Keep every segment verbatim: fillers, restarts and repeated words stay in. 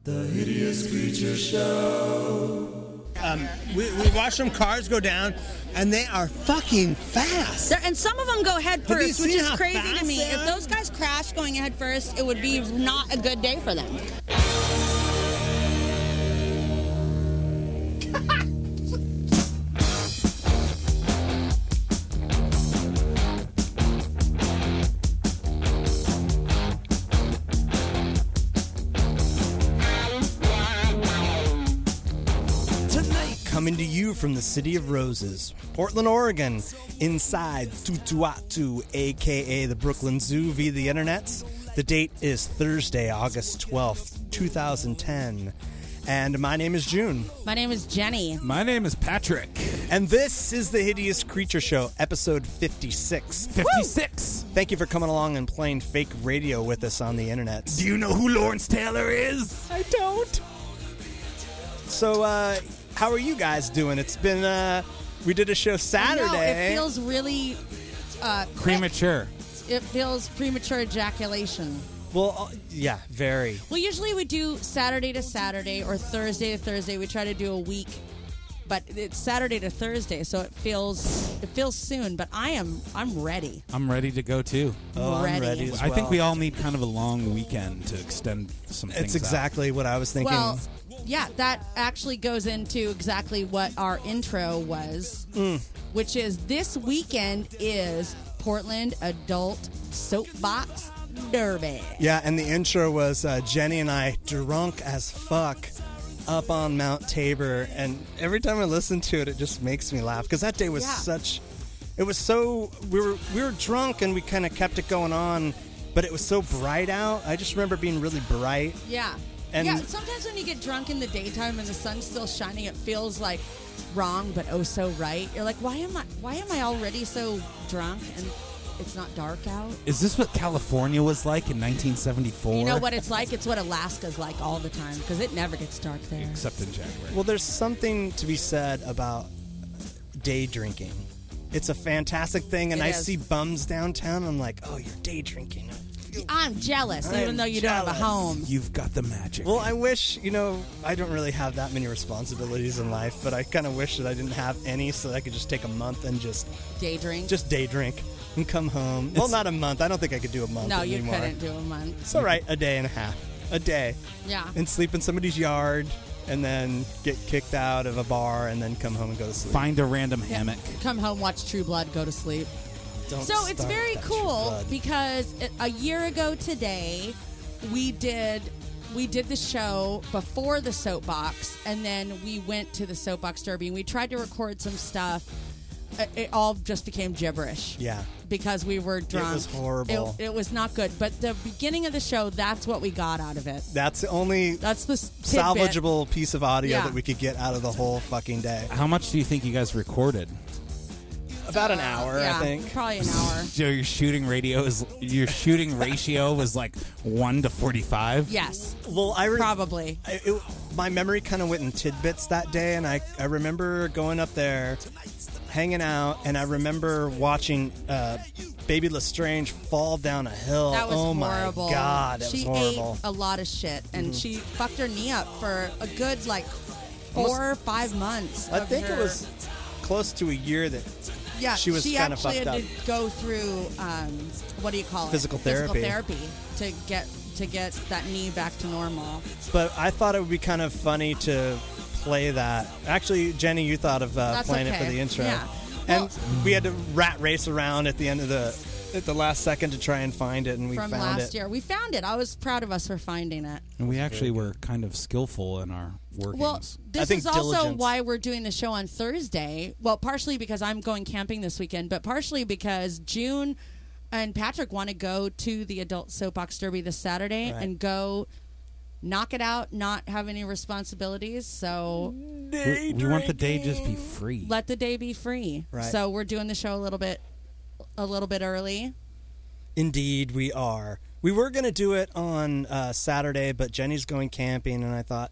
The Hideous Creature Show. Um, we, we watch some cars go down, and they are fucking fast. They're, and some of them go head Have you first, which seen is how crazy fast to me. they If are? those guys crash going head first, it would be not a good day for them. Coming to you from the City of Roses, Portland, Oregon, inside Tutuatu, a k a the Brooklyn Zoo via the internets. The date is Thursday, August twelfth, twenty ten. And my name is June. My name is Jenny. My name is Patrick. And this is the Hideous Creature Show, episode fifty-six. fifty-six. Woo! Thank you for coming along and playing fake radio with us on the internet. Do you know who Lawrence Taylor is? I don't. So, uh... how are you guys doing? It's been, uh, we did a show Saturday. No, it feels really uh, quick. Premature. It feels premature ejaculation. Well, uh, yeah, very. Well, usually we do Saturday to Saturday or Thursday to Thursday. We try to do a week, but it's Saturday to Thursday, so it feels it feels soon. But I am I'm ready. I'm ready to go too. Oh, ready. I'm ready as I well. think we all need kind of a long weekend to extend some things It's exactly what I was thinking. Well, yeah, that actually goes into exactly what our intro was, Mm. which is this weekend is Portland Adult Soapbox Derby. Yeah, and the intro was uh, Jenny and I drunk as fuck up on Mount Tabor, and every time I listen to it, it just makes me laugh because that day was Yeah. such. It was so we were we were drunk and we kind of kept it going on, but it was so bright out. I just remember being really bright. Yeah. And- yeah, sometimes when you get drunk in the daytime and the sun's still shining, it feels like wrong but oh so right. You're like, why am I why am I already so drunk and it's not dark out? Is this what California was like in nineteen seventy-four? You know what it's like? It's what Alaska's like all the time because it never gets dark there. Except in January. Well, there's something to be said about day drinking. It's a fantastic thing, and It I is. see bums downtown. I'm like, oh, you're day drinking. I'm jealous, I am even though you don't have a jealous. home. You've got the magic. Well, I wish, you know, I don't really have that many responsibilities in life, but I kind of wish that I didn't have any so that I could just take a month and just Day drink. just day drink and come home. Well, It's- not a month. I don't think I could do a month no, you anymore. couldn't do a month. It's all right, a day and a half. A day. Yeah. And sleep in somebody's yard and then get kicked out of a bar and then come home and go to sleep. Find a random hammock. Come home, watch True Blood, go to sleep. Don't So it's start very that cool True Blood. because it- a year ago today, we did we did the show before the soapbox, and then we went to the soapbox derby, and we tried to record some stuff. It, it all just became gibberish. Yeah. Because we were drunk. was horrible. It, it was not good. But the beginning of the show, that's what we got out of it. That's the only That's the s- tidbit. salvageable piece of audio Yeah. that we could get out of the whole fucking day. How much do you think you guys recorded? About an hour, Yeah, I think. probably an hour. So your shooting radio is your shooting ratio was like one to forty-five. Yes, Well, I re- probably. I, it, my memory kind of went in tidbits that day, and I, I remember going up there, hanging out, and I remember watching uh, Baby Lestrange fall down a hill. That was oh horrible. my god, that she was horrible. Mm-hmm. ate a lot of shit, and she fucked her knee up for a good like four or five months. I of think it her- was close to a year that Yeah, she was she kinda actually fucked had up. to go through um, what do you call Physical it? therapy. Physical therapy to get to get that knee back to normal. But I thought it would be kind of funny to play that. Actually, Jenny, you thought of uh, That's playing it okay. for the intro. Yeah. And Well- we had to rat race around at the end of the at the last second to try and find it, and we From found last it. year, we found it. I was proud of us for finding it. And we actually were kind of skillful in our workings. Well, this I think is also diligence. why we're doing the show on Thursday. Well, partially because I'm going camping this weekend, but partially because June and Patrick want to go to the Adult Soapbox Derby this Saturday Right. and go knock it out, not have any responsibilities. So we, we want the day to just be free. let the day be free. Right. So we're doing the show a little bit, a little bit early. Indeed, we are. We were going to do it on uh, Saturday, but Jenny's going camping, and I thought,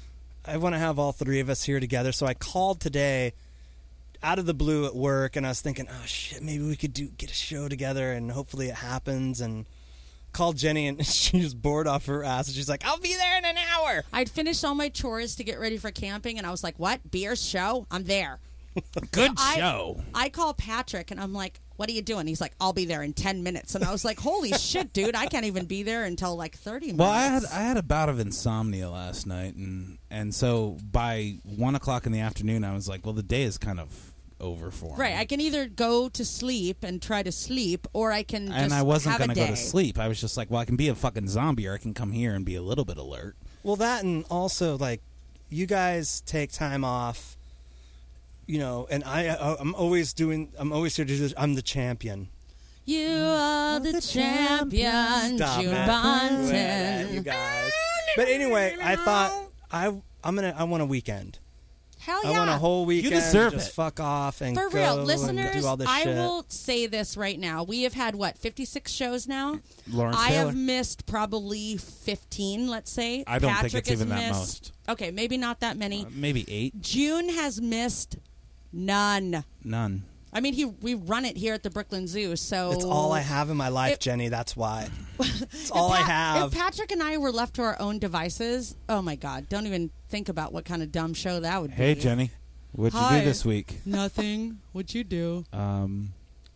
I want to have all three of us here together. So I called today out of the blue at work, and I was thinking, oh, shit, maybe we could do get a show together, and hopefully it happens. And called Jenny, and she was bored off her ass. And she's like, I'll be there in an hour. I'd finished all my chores to get ready for camping, and I was like, what? Beer's show? I'm there. Good I- show. I call Patrick, and I'm like, what are you doing? He's like, I'll be there in ten minutes. And I was like, holy shit, dude, I can't even be there until like thirty minutes. Well, I had I had a bout of insomnia last night, and and so by one o'clock in the afternoon, I was like, well, the day is kind of over for me. Right, I can either go to sleep and try to sleep, or I can just and I wasn't have a gonna go day. to sleep. I was just like, well, I can be a fucking zombie, or I can come here and be a little bit alert. Well, that and also, like, you guys take time off, you know, and I, I I'm always doing, I'm always here to do this. I'm the champion. You are the, the champion, Stop June it. Bonton. You guys. But anyway, I thought I I'm gonna I want a weekend. Hell I yeah. want a whole weekend. deserve just it. fuck off and For go real, and listeners, do all this I shit. will say this right now. We have had, what, fifty-six shows now? Lawrence I Taylor. have missed probably fifteen, let's say. I don't think Patrick it's has even that missed- Okay, maybe not that many. Uh, maybe eight, June has missed none. none. I mean, he we run it here at the Brooklyn Zoo, so... It's all I have in my life, It- Jenny. That's why. It's all I If Pa- have. If Patrick and I were left to our own devices, oh my God, don't even think about what kind of dumb show that would Hey, be. Jenny, what'd you Hi. do this week? Nothing. What'd you do? Um,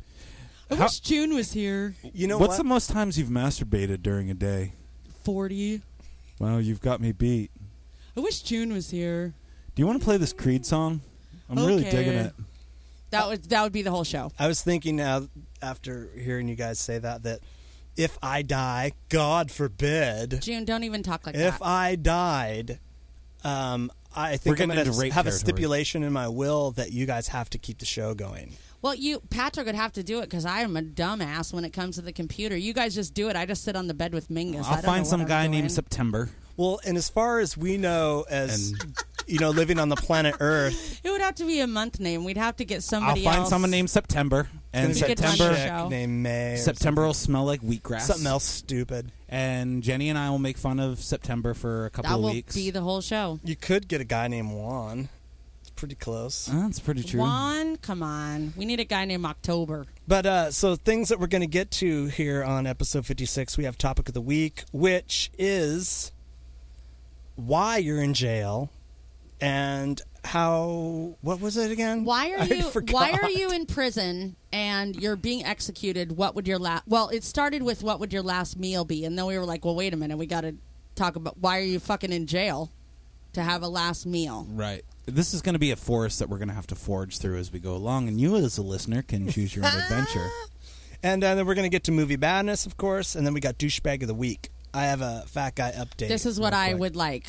I How- wish June was here. You know what's what? the most times you've masturbated during a day? forty. Well, you've got me beat. I wish June was here. Do you want to play this Creed song? I'm really Okay. digging it. That would that would be the whole show. I was thinking now, after hearing you guys say that, that if I die, God forbid, June, don't even talk like if that. I died, um, I think We're I'm getting going into to rape have a territory. stipulation in my will that you guys have to keep the show going. Well, you Patrick would have to do it because I am a dumbass when it comes to the computer. You guys just do it. I just sit on the bed with Mingus. I I'll don't find know some what I'm guy doing. named September. Well, and as far as we know, as you know, living on the planet Earth, It would have to be a month name. We'd have to get I'll somebody find else. someone named September, and it's We gonna could be run some the chick show. named May. or September will smell like wheatgrass. something else stupid. And Jenny and I will make fun of September for a couple That of will weeks. be the whole show. You could get a guy named Juan. It's pretty close. Uh, that's pretty true. Juan, come on. We need a guy named October. But uh, so things that we're going to get to here on episode fifty-six, we have topic of the week, which is why you're in jail and how. What was it again? Why are I you forgot. why are you in prison and you're being executed? What would your last Well, it started with what would your last meal be? And then we were like, well, wait a minute. We got to talk about why are you fucking in jail to have a last meal? Right. This is going to be a forest that we're going to have to forge through as we go along, and you as a listener can choose your own adventure. And uh, then we're going to get to movie badness, of course, and then we got douchebag of the week. I have a fat guy update. This is what real I quick. would like.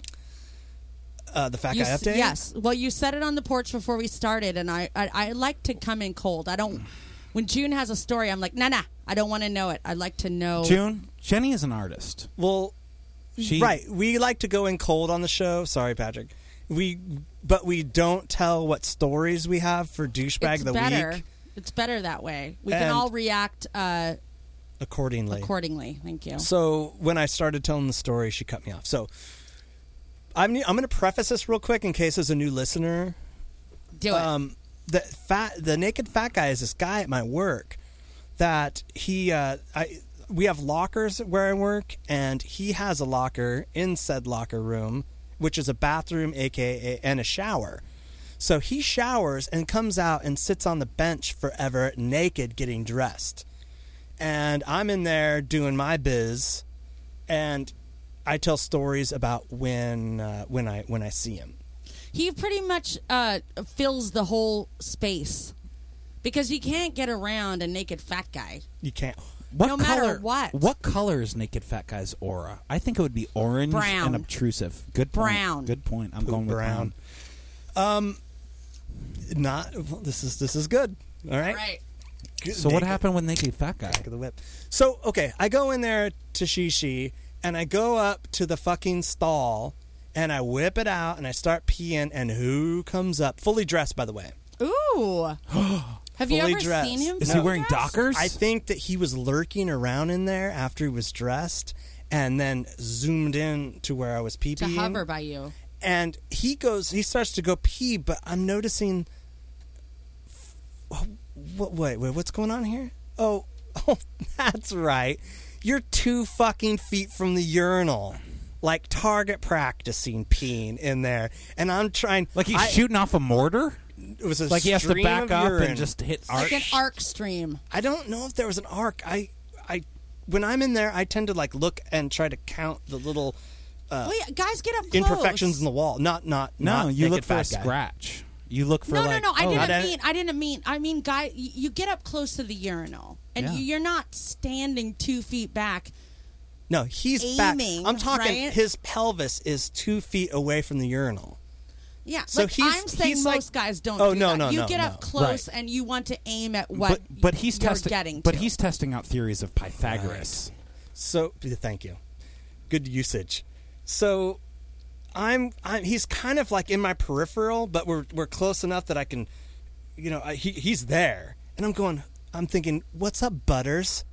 Uh, the fat You guy s- update. Yes. Well, you said it on the porch before we started, and I, I I like to come in cold. I don't. When June has a story, I'm like, nah, nah. I don't want to know it. I'd like to know. June, Jenny is an artist. Well, She, right. We like to go in cold on the show. Sorry, Patrick. We, but we don't tell what stories we have for douchebag It's of the better. week It's better that way. We can And- all react uh, accordingly. accordingly. Thank you. So when I started telling the story, she cut me off. So I'm I'm going to preface this real quick in case there's a new listener. Do it. Um, the fat, the naked fat guy is this guy at my work that he, uh, I, we have lockers where I work, and he has a locker in said locker room, which is a bathroom, aka and a shower. So he showers and comes out and sits on the bench forever, naked, getting dressed. And I'm in there doing my biz, and I tell stories about when uh, when I when I see him. He pretty much uh, fills the whole space because you can't get around a naked fat guy. You can't. What No matter color, what. What color is Naked Fat Guy's aura? I think it would be orange Brown. and obtrusive. Good point. Brown. Good point. I'm Poop going with brown. brown. Um, not. Well, this is this is good. All right. Right. Good- So what naked. happened with Naked Fat Guy? Back of the whip. So okay, I go in there to Shishi, and I go up to the fucking stall, and I whip it out, and I start peeing, and who comes up? Fully dressed, by the way. Ooh. Have you Fully ever dressed. seen him? Is No. he wearing dressed? Dockers? I think that he was lurking around in there after he was dressed, and then zoomed in to where I was pee To peeing. hover by you. And he goes, he starts to go pee, but I'm noticing. What? Wait, wait, what's going on here? Oh, oh, that's right. you're two fucking feet from the urinal, like target practicing peeing in there, and I'm trying Like he's I, shooting off a mortar? It was a Like he has to stream back of up urine. and just hit arc? Like an arc stream. I don't know if there was an arc. I, I, when I'm in there, I tend to like look and try to count the little uh, Wait, guys, get up close. imperfections in the wall. Not, not, No, not you naked look for a fat guy. scratch. You look for No, like... no, no. I oh, didn't not mean. I didn't mean. I mean, guy. You, you get up close to the urinal, and Yeah. you're not standing two feet back. No, he's back. Aiming, I'm talking. right? His pelvis is two feet away from the urinal. Yeah, So like he's- I'm saying, he's most like- guys don't. Oh, do no, that. no, You no, get no. up close Right. and you want to aim at what. But, but he's you're testing. getting But to. he's testing out theories of Pythagoras. So thank you. Good usage. So I'm, I'm he's kind of like in my peripheral, but we're we're close enough that I can, you know, I, he he's there, and I'm going. I'm thinking, what's up, Butters?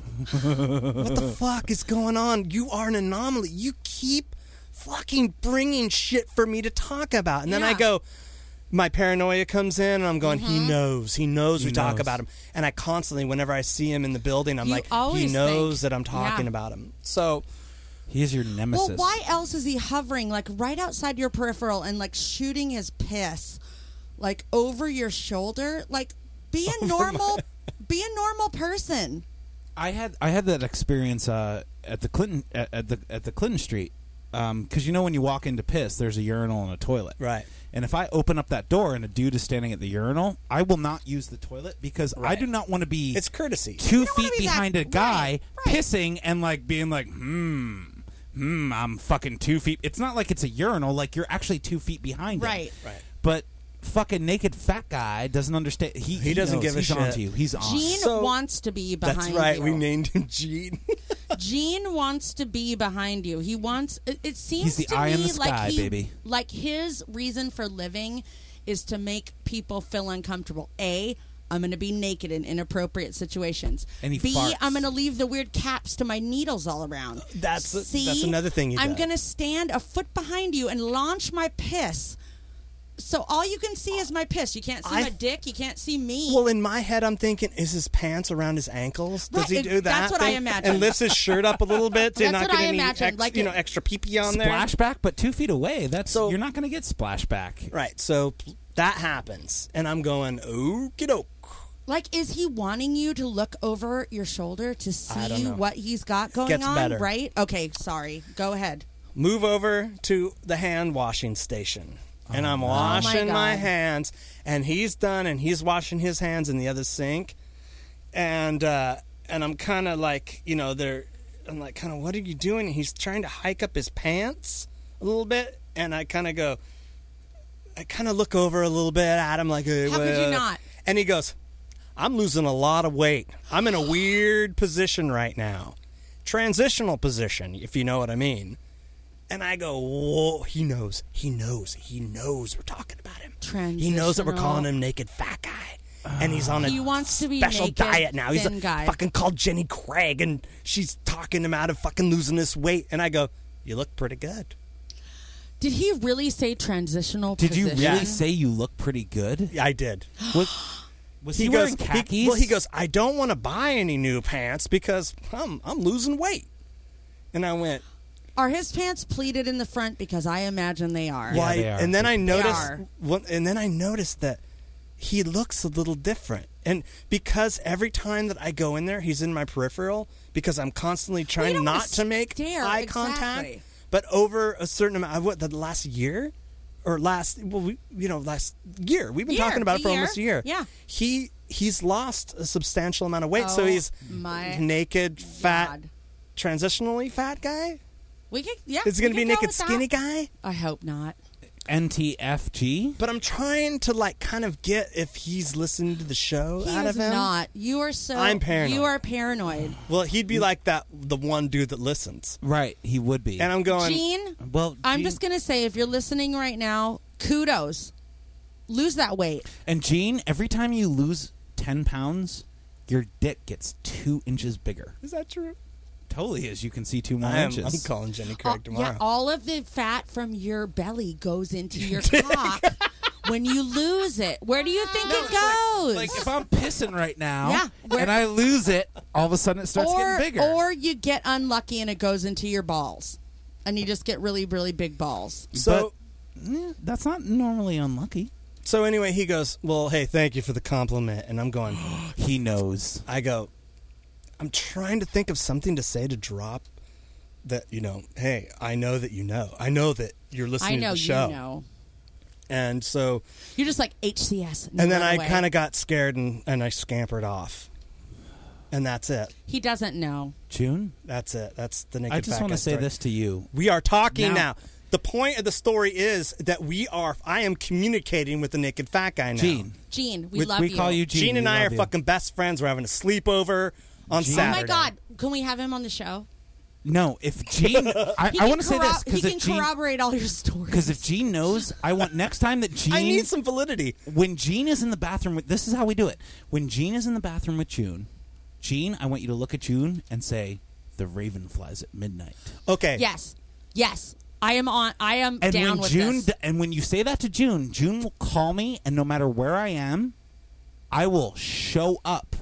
What the fuck is going on? You are an anomaly. You keep fucking bringing shit for me to talk about, and then I Yeah. go. My paranoia comes in, and I'm going, he knows. He knows He we talk knows. about him. And I constantly, whenever I see him in the building, I'm You like, he always knows think- that I'm talking yeah. about him. So, He is your nemesis. Well, why else is he hovering like right outside your peripheral and like shooting his piss, like over your shoulder? Like, be a normal, be a normal person. I had I had that experience uh, at the Clinton at, at the at the Clinton Street because you know when you walk into piss, there's a urinal and a toilet. right. And if I open up that door and a dude is standing at the urinal, I will not use the toilet because I Right. do not want to be It's courtesy. two don't wanna feet be that- behind a guy right, right. pissing and like being like, hmm, hmm, I'm fucking two feet. It's not like it's a urinal; like you're actually two feet behind him. Right. Right. But fucking naked fat guy doesn't understand. He He doesn't knows. give a He's shit. on to you. He's on. Gene So- wants to be behind That's right. you. We named him Gene. Gene wants to be behind you. He wants. It, it seems He's the to eye me in the like sky, he, baby. like his reason for living is to make people feel uncomfortable. A, I'm going to be naked in inappropriate situations. And he B, farts. I'm going to leave the weird caps to my needles all around. That's a- C, that's another thing he I'm does. going to stand a foot behind you and launch my piss. So all you can see is my piss. You can't see I- my dick. You can't see me. Well, in my head, I'm thinking, is his pants around his ankles? Does Right, he it- do that? that's what I thing? imagine. And lifts his shirt up a little bit to That's not what get I any imagine, ex, like you it- know, extra pee-pee on there. Splashback, but two feet away. That's So- you're not going to get splashback. Right. So that happens, and I'm going, okie doke. Like, is he wanting you to look over your shoulder to I don't see know. what he's got going Gets on? better. Right? Okay, sorry. Go ahead. Move over to the hand washing station. And I'm washing my my God. hands, and he's done, and he's washing his hands in the other sink, and uh, and I'm kind of like, you know, they're, I'm like, kind of, what are you doing? And he's trying to hike up his pants a little bit, and I kind of go, I kind of look over a little bit at him, like, hey, How could you well- not? And he goes, I'm losing a lot of weight. I'm in a weird position right now, transitional position, if you know what I mean. And I go, whoa, he knows, he knows, he knows we're talking about him. He knows that we're calling him naked fat guy. And he's on a He wants to be special naked, diet now. He's thin a guy. fucking called Jenny Craig, and she's talking him out of fucking losing this weight. And I go, you look pretty good. Did he really say transitional Did you position? really say you look pretty good? Yeah, I did. Was, was he, He wearing goes, khakis? he, well, he goes, I don't want to buy any new pants because I'm, I'm losing weight. And I went, Are his pants pleated in the front? Because I imagine they are. why? they are. And then I noticed, are. well, and then I noticed that he looks a little different. And because every time that I go in there, he's in my peripheral because I'm constantly trying don't not to make stare, eye exactly. contact. But over a certain amount, what, the last year? Or last, well, we, you know, last year. We've been Year, talking about it for a year. almost a year. Yeah. He, he's lost a substantial amount of weight. so Oh, he's my naked, fat, God. transitionally fat guy? We could, yeah. Is it going to we be could go naked, with that. skinny guy? I hope not. N T F G? But I'm trying to like kind of get if he's listening to the show He out is of him. not. You are so. I'm paranoid. You are paranoid. Well, he'd be like that the one dude that listens. Right, he would be. And I'm going, Gene, well, I'm Gene- just gonna say, if you're listening right now, kudos. Lose that weight. And Gene, every time you lose ten pounds, your dick gets two inches bigger. is that true? Totally is. You can see two more I am, inches. I'm calling Jenny All- Craig tomorrow. yeah, all of the fat from your belly goes into your cock when you lose it, where do you think No, it it's like- goes? Like if I'm pissing right now, Yeah, where- and I lose it, all of a sudden it starts or, getting bigger. or you get unlucky and it goes into your balls, and you just get really, really big balls. So, Eh, that's not normally unlucky. so anyway, he goes, well, hey, thank you for the compliment. And I'm going, He knows. I go, I'm trying to think of something to say to drop that, you know, hey, I know that you know. I know that you're listening I know to the show. you know. And so, You're just like H C S. and then I kind of got scared and, and I scampered off. And that's it. He doesn't know. June, That's it. That's the naked I just fat want guy to say story. this to you. We are talking now. Now- The point of the story is that we are. I am communicating with the naked fat guy now. Gene, Gene, we We- love we you. call you Gene. Gene and We I love are you. fucking best friends. We're having a sleepover on Gene- Oh Saturday. my God! Can we have him on the show? No, if Gene, I, He I can want to say this corro- because he if can Gene, corroborate all your stories. because if Gene knows, I want next time that Gene, I need some validity. when Gene is in the bathroom with, this is how we do it. When Gene is in the bathroom with June, Gene, I want you to look at June and say, "The raven flies at midnight." Okay. yes, yes, I am on. I am And down when with June, this. d- and when you say that to June, June will call me, and no matter where I am, I will show up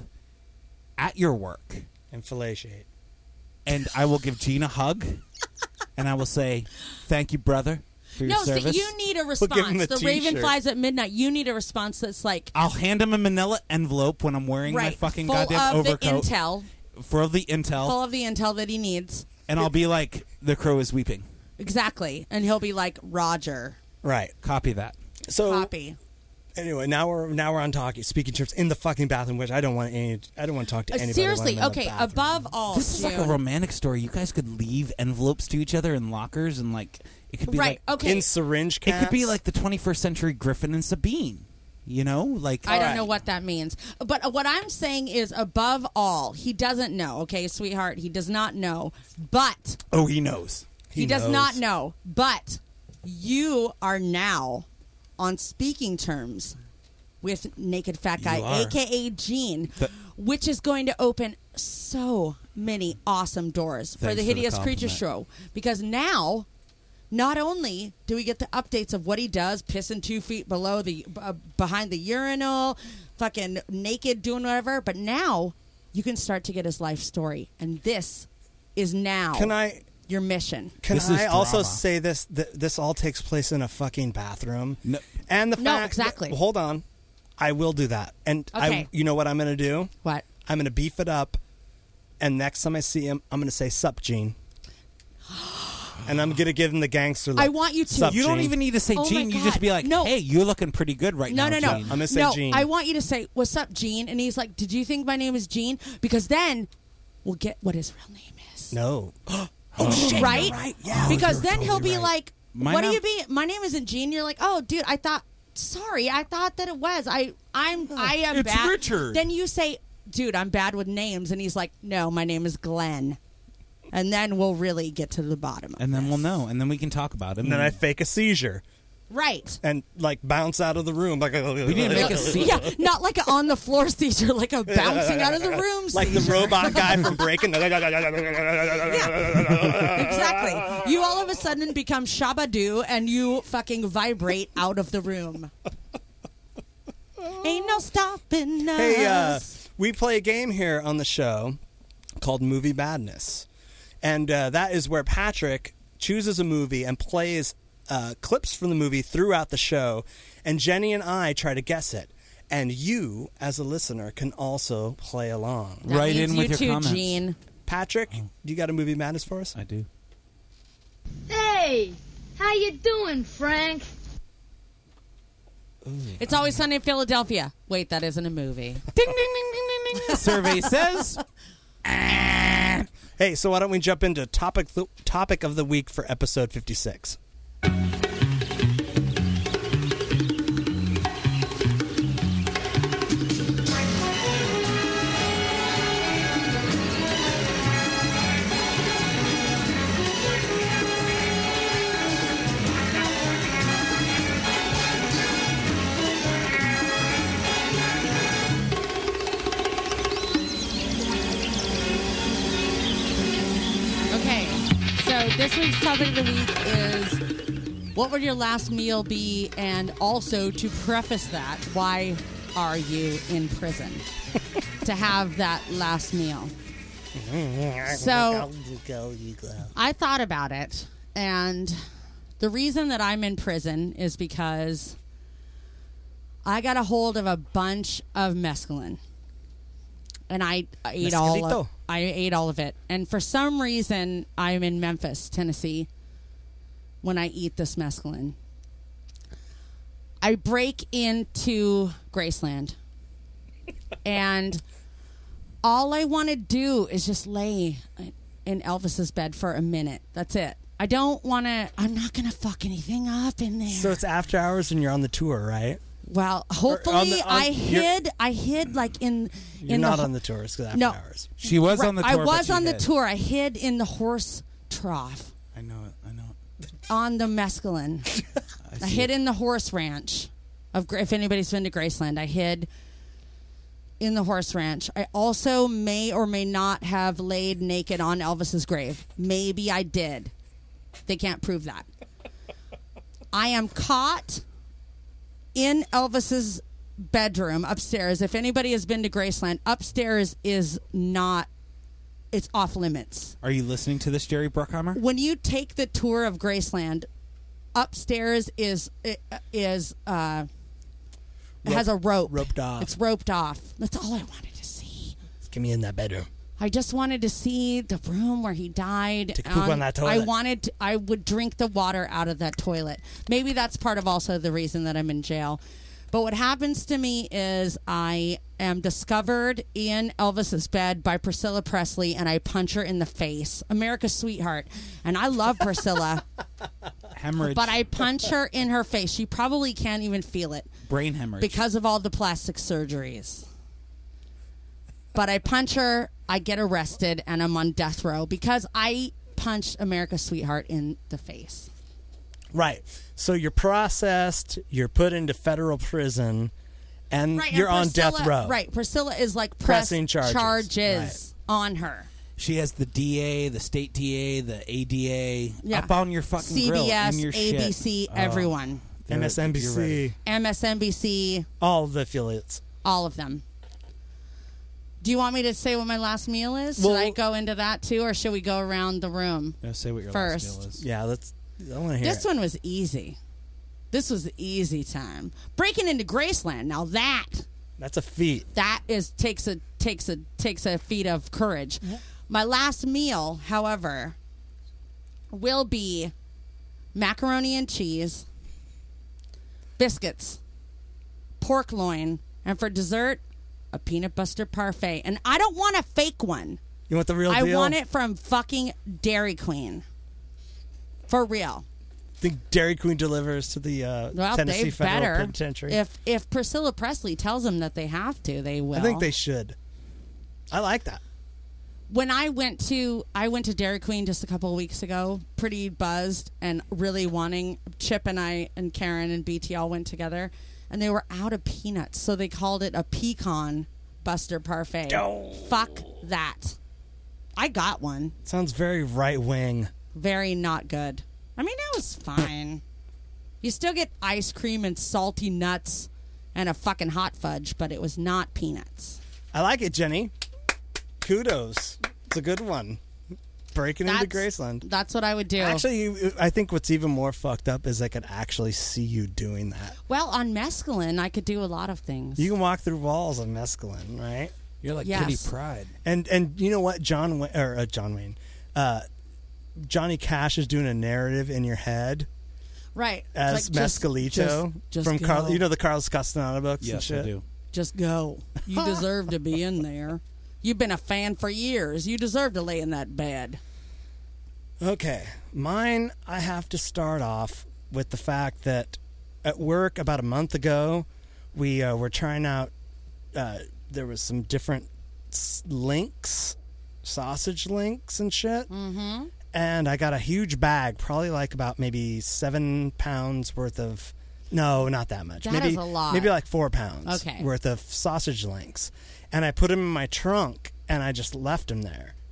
at your work, And fellatiate. and I will give Gene a hug, and I will say, "Thank you, brother, for your No, see, service." you need a give him response. a The Raven t-shirt. flies at midnight. You need a response that's like I'll hand him a manila envelope when I'm wearing my right, fucking full goddamn of overcoat the intel, for the intel, full of the intel that he needs. and I'll be like, "The crow is weeping." Exactly, and he'll be like Roger. Right. Copy that. So Copy. anyway, now we're now we're on talking speaking terms in the fucking bathroom, which I don't want any. I don't want to talk to Uh, anybody. seriously, while I'm in the okay. bathroom. Above all, This is like a June- romantic story. You guys could leave envelopes to each other in lockers, and like it could be right? like Okay, in syringe it caps. could be like the twenty-first century Griffin and Sabine. You know, like I don't Alright. know what that means. But uh, what I'm saying is, above all, he doesn't know. Okay, sweetheart, he does not know. But oh, he knows. he, does knows. not know. But you are now on speaking terms with Naked Fat Guy, You are. aka Gene, Th- which is going to open so many awesome doors for Thanks the for the Hideous Creature compliment. Show. Because now, not only do we get the updates of what he does, pissing two feet below the uh, behind the urinal, fucking naked, doing whatever, but now you can start to get his life story, and this is now Can I? your mission. Can This is I also drama. say this? Th- this all takes place in a fucking bathroom. No. And the No, fact exactly. that- hold on, I will do that. And I, Okay. you know what I'm going to do? What? I'm going to beef it up. And next time I see him, I'm going to say, "Sup, Gene." And I'm going to give him the gangster look. I want you to. Sup, You don't Gene. even need to say Oh my Gene. You God. just be like, No. "Hey, you're looking pretty good right No, now." no, no. Gene. I'm gonna say no, Gene. I want you to say, "What's up, Gene?" And he's like, "Did you think my name is Gene?" Because then we'll get what his real name is. No. Oh, shit. Right? You're right. Yeah. Because You're then he'll totally be right. like, My "What do nam- you be? My name isn't Gene." You're like, "Oh, dude, I thought. Sorry, I thought that it was. I, I'm, I am It's bad." Richard. Then you say, "Dude, I'm bad with names," and he's like, "No, my name is Glenn." And then we'll really get to the bottom of and then this. we'll know, and then we can talk about it. And then I fake a seizure Right. and like bounce out of the room. Like We need to make a scene. Yeah, not like a on the floor seizure, like a bouncing out of the room like the seizure. robot guy from Breaking. Exactly. You all of a sudden become Shabadoo and you fucking vibrate out of the room. Ain't no stopping us. Hey, uh, we play a game here on the show called Movie Madness. And uh, that is where Patrick chooses a movie and plays uh, clips from the movie throughout the show. And Jenny and I try to guess it. And you, as a listener, can also play along. That Write means in with you your too, comments. Gene. Patrick, do you got a Movie Madness for us? I do. Hey, how you doing, Frank? It's Always Sunny in Philadelphia. Wait, that isn't a movie. Ding ding ding ding ding ding. Survey says. Hey, so why don't we jump into topic th- topic of the week for episode fifty-six? Okay, so this week's topic of the week is What would your last meal be? And also, to preface that, why are you in prison to have that last meal? So I thought about it, and the reason that I'm in prison is because I got a hold of a bunch of mescaline, and I ate all of, I ate all of it. And for some reason, I'm in Memphis, Tennessee, when I eat this mescaline. I break into Graceland, and all I want to do is just lay in Elvis's bed for a minute. That's it. I don't want to, I'm not going to fuck anything up in there. So it's after hours and you're on the tour, right? Well, hopefully the, on, I hid, I hid like in, you're in not the, on the tour, it's after no, hours. She was on the tour. I was but on the hid. tour. I hid in the horse trough. I know it. I know it. On the mescaline. I, I hid it. in the horse ranch. Of If anybody's been to Graceland, I hid in the horse ranch. I also may or may not have laid naked on Elvis's grave. Maybe I did. They can't prove that. I am caught in Elvis's bedroom upstairs. If anybody has been to Graceland, upstairs is not, it's off limits. Are you listening to this, Jerry Bruckheimer? When you take the tour of Graceland, upstairs is is uh it has a rope. Roped off. It's roped off. That's all I wanted to see. Get me in that bedroom. I just wanted to see the room where he died. Take a poop um, on that toilet. I wanted to, I would drink the water out of that toilet. Maybe that's part of also the reason that I'm in jail. But what happens to me is I am discovered in Elvis's bed by Priscilla Presley, and I punch her in the face. America's sweetheart. And I love Priscilla. Hemorrhage. But I punch her in her face. She probably can't even feel it. Brain hemorrhage. Because of all the plastic surgeries. But I punch her, I get arrested, and I'm on death row because I punched America's sweetheart in the face. Right. So you're processed, you're put into federal prison, and Right, you're and on Priscilla- death row. Right. Priscilla is like press Pressing charges. charges on her. She has the D A, the state D A, the A D A Yeah. up on your fucking C B grill, S, in your A B C, shit. everyone. Oh, M S N B you're ready. C, M S N B C, all the affiliates. all of them. Do you want me to say what my last meal is? Should Well- I go into that too, or should we go around the room? Yeah, say what your First. last meal is. Yeah, let's. I want to hear This it. one was easy. This was the easy time. Breaking into Graceland. Now that That's a feat. that is takes a takes a takes a feat of courage. My last meal, however, will be macaroni and cheese, biscuits, pork loin, and for dessert, a peanut butter parfait. And I don't want a fake one. You want the real I deal? want it from fucking Dairy Queen. For real. Think Dairy Queen delivers to the uh, Well, Tennessee they Federal better. Penitentiary? If if Priscilla Presley tells them that they have to, they will. I think they should. I like that. When I went to I went to Dairy Queen just a couple of weeks ago, pretty buzzed and really wanting. Chip and I and Karen and B T all went together, and they were out of peanuts, so they called it a pecan buster parfait. Oh. Fuck that. I got one. Sounds very right wing. Very not good. I mean, it was fine. You still get ice cream and salty nuts and a fucking hot fudge, but it was not peanuts. I like it, Jenny. Kudos. It's a good one. Breaking into That's- Graceland. That's what I would do. Actually, you, I think what's even more fucked up is I could actually see you doing that. Well, on mescaline, I could do a lot of things. You can walk through walls on mescaline, right? You're like Yes. Kitty Pryde. And and you know what, John Wa- or uh, John Wayne, uh, Johnny Cash is doing a narrative in your head Right. as It's like, just- Mescalito just- just from go. Carl. You know the Carlos Castaneda books and Yes, shit. I do. Just go. You deserve to be in there. You've been a fan for years. You deserve to lay in that bed. Okay, mine. I have to start off with the fact that at work about a month ago, we uh, were trying out. Uh, there was some different s- links, sausage links and shit. Mm-hmm. And I got a huge bag, probably like about maybe seven pounds worth of. No, not that much. That maybe is a lot. maybe like four pounds Okay. worth of sausage links, and I put them in my trunk, and I just left them there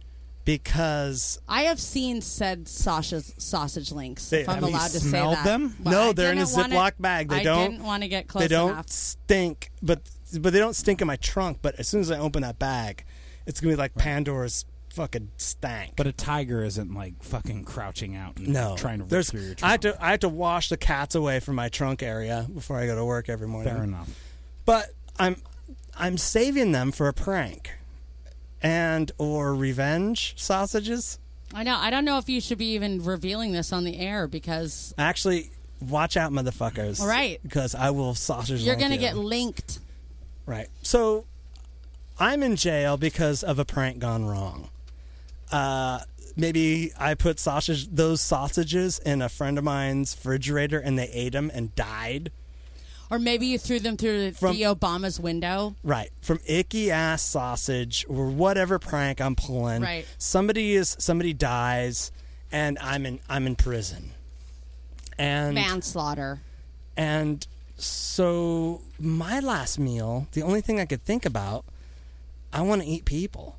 because I have seen said sausage sausage links. They- if I'm have you allowed to say smelled that. them? But no, I they're in a didn't wanna- Ziploc bag. They I don't. didn't want to get close They don't enough. stink, but but they don't stink in my trunk. But as soon as I open that bag, it's gonna be like Pandora's fucking stank. But a tiger isn't like fucking crouching out and no, trying to rip there's. through your I had trunk. to I had to wash the cats away from my trunk area before I go to work every morning. Fair enough. But I'm I'm saving them for a prank, and or revenge sausages. I know. I don't know if you should be even revealing this on the air because Actually, watch out, motherfuckers. All right. Because I will sausage. you're link going to you. get linked. Right. So I'm in jail because of a prank gone wrong. Uh, maybe I put sausage those sausages in a friend of mine's refrigerator and they ate them and died. Or maybe you threw them through From- the Obama's window. Right. From icky ass sausage or whatever prank I'm pulling. Right. Somebody is somebody dies and I'm in I'm in prison. And Manslaughter. and so my last meal, the only thing I could think about, I want to eat people.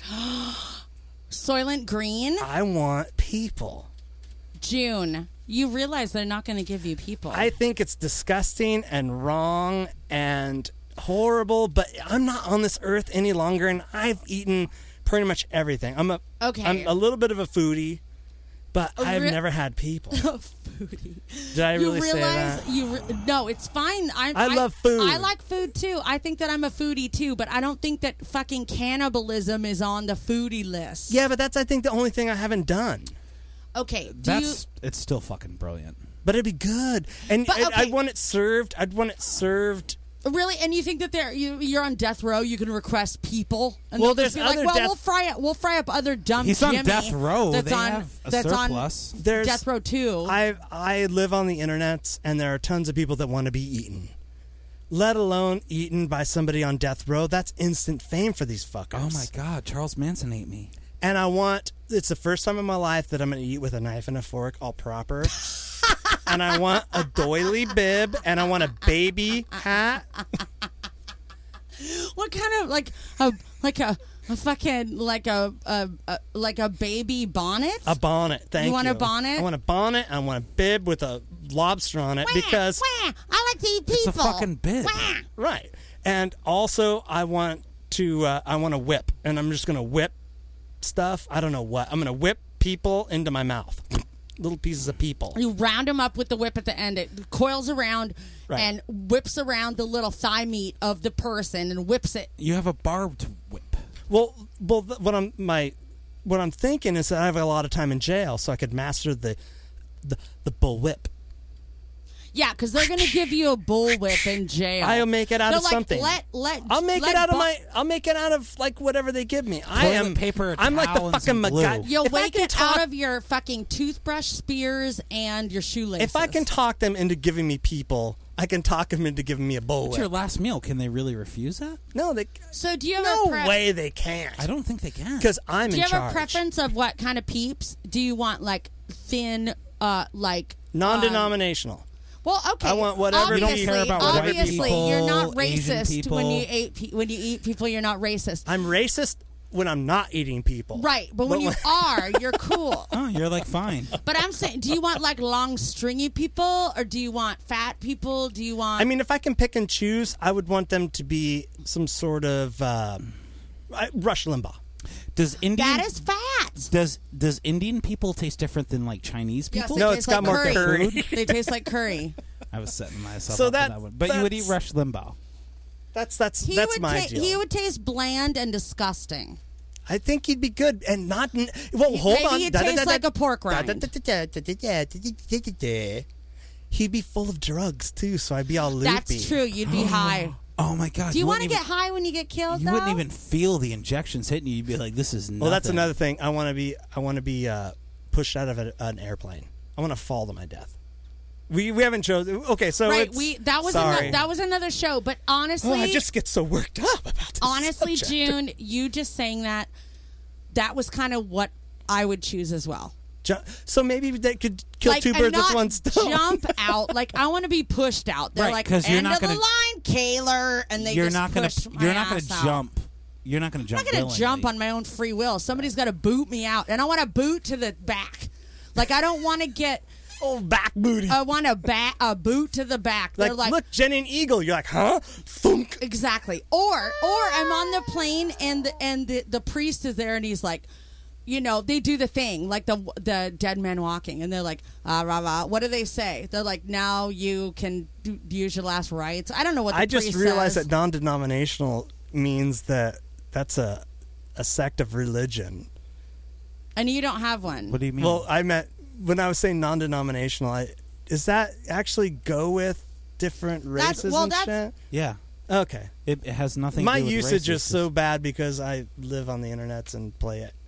Soylent Green. I want people. June. You realize they're not going to give you people. I think it's disgusting and wrong and horrible, but I'm not on this earth any longer, and I've eaten pretty much everything. I'm a Okay. I'm a little bit of a foodie, but A I've re- never had people. Foodie. Did I really you say realize that? you re- no, it's fine. I, I love food. I like food too. I think that I'm a foodie too, but I don't think that fucking cannibalism is on the foodie list. Yeah, but that's I think the only thing I haven't done. Okay. Do That's you, it's still fucking brilliant. But it'd be good, and But, and okay. I'd want it served. I'd want it served. really? And you think that they're you, you're on death row? You can request people. And Well, they'll just there's be like, other well, death- we'll fry up. We'll fry up other dumb. He's on Jimmy death row. That's They on. have a that's surplus. on There's death row too. I I live on the internet, and there are tons of people that want to be eaten. Let alone eaten by somebody on death row. That's instant fame for these fuckers. Oh my god, Charles Manson ate me. And I want, it's the first time in my life that I'm going to eat with a knife and a fork all proper. And I want a doily bib and I want a baby hat. What kind of like a like a, a fucking like a, a, a like a baby bonnet? A bonnet. Thank you. You want a bonnet? I want a bonnet. I want a bib with a lobster on it because, Wah, I like to eat people. It's a fucking bib. Wah. right. And also I want to, uh, I want to whip. And I'm just going to whip stuff. I don't know what. I'm going to whip people into my mouth. Little pieces of people. You round them up with the whip at the end. It coils around Right. and whips around the little thigh meat of the person and whips it. You have a barbed whip. Well, well, th- what I'm my, what I'm thinking is that I have a lot of time in jail, so I could master the, the, the bull whip. Yeah, because they're going to give you a bullwhip in jail. I'll make it out They're of like, something. Let, let, I'll make let it out of bu- my. I'll make it out of like whatever they give me. I Toilet am paper, a I'm like the towel, and fucking some glue. MacGyver. You'll If I wake can it talk, out of your fucking toothbrush spears and your shoelaces. if I can talk them into giving me people, I can talk them into giving me a bull What's your whip. last meal? Can they really refuse that? No, they. So do you have No a pre- way they can't. I don't think they can. Because I'm Do in you have charge. a preference of what kind of peeps? Do you want like thin, uh, like Non-denominational. Um, well, okay. I want whatever Obviously, people- care about white obviously, people, you're not Asian racist people. when you eat pe- when you eat people. You're not racist, I'm racist when I'm not eating people. right? But when you are, you're cool. Oh, you're like fine. But I'm saying, do you want like long, stringy people, or do you want fat people? Do you want? I mean, if I can pick and choose, I would want them to be some sort of um, I- Rush Limbaugh. Does Indian that is fat. does does Indian people taste different than like Chinese Yes, people? they No, taste it's got like more curry. curry. They taste like curry. I was setting myself So up that- for that one. But you would eat that's- Rush Limbaugh. That's that's He that's would my ta- deal. He would taste bland and disgusting. I think he'd be good and not. n- Well, hold Maybe on. he'd Da- da- taste da- like da- a pork da- da- rind. da- da- da- da- da- da- da- da. He'd be full of drugs too, so I'd be all loopy. That's true. You'd be high. Oh my god! Do you, want to wouldn't get high when you get killed? even, though? You wouldn't even feel the injections hitting you. You'd be like, "This is nothing." Well, that's another thing. I want to be. I want to be uh, pushed out of a, an airplane. I want to fall to my death. We we haven't chosen. Okay, so right. it's, We that was sorry. ano- that was another show. But honestly, Oh, I just get so worked up about this. honestly, subject. June, you just saying that, that was kind of what I would choose as well. Ju- So maybe they could kill like, two and birds not with one stone. jump out. Like I want to be pushed out. They're Right, like 'cause you're end not of gonna- the line, Kaler, and they You're just not gonna. push my You're not gonna ass out. jump. You're not going to jump. I'm not going to jump on my own free will. Somebody's got to boot me out, and I want to boot to the back. Like I don't want to get oh back booty. I want a back a boot to the back. Like, They're like, look, Jenny and Eagle. You're like, huh? Thunk. Exactly. Or or I'm on the plane and the, and the, the priest is there and he's like, you know, they do the thing like the the dead man walking and they're like, ah, rah, rah. What do they say? They're like, now you can do, use your last rites. I don't know what the I priest just realized says. that non-denominational means that that's a a sect of religion. And you don't have one. What do you mean? Well, I meant when I was saying non-denominational. I, does that actually go with different races That's- well, and that's- shit? yeah. Okay. It, it has nothing My to do with usage races. is so bad because I live on the internet and play it.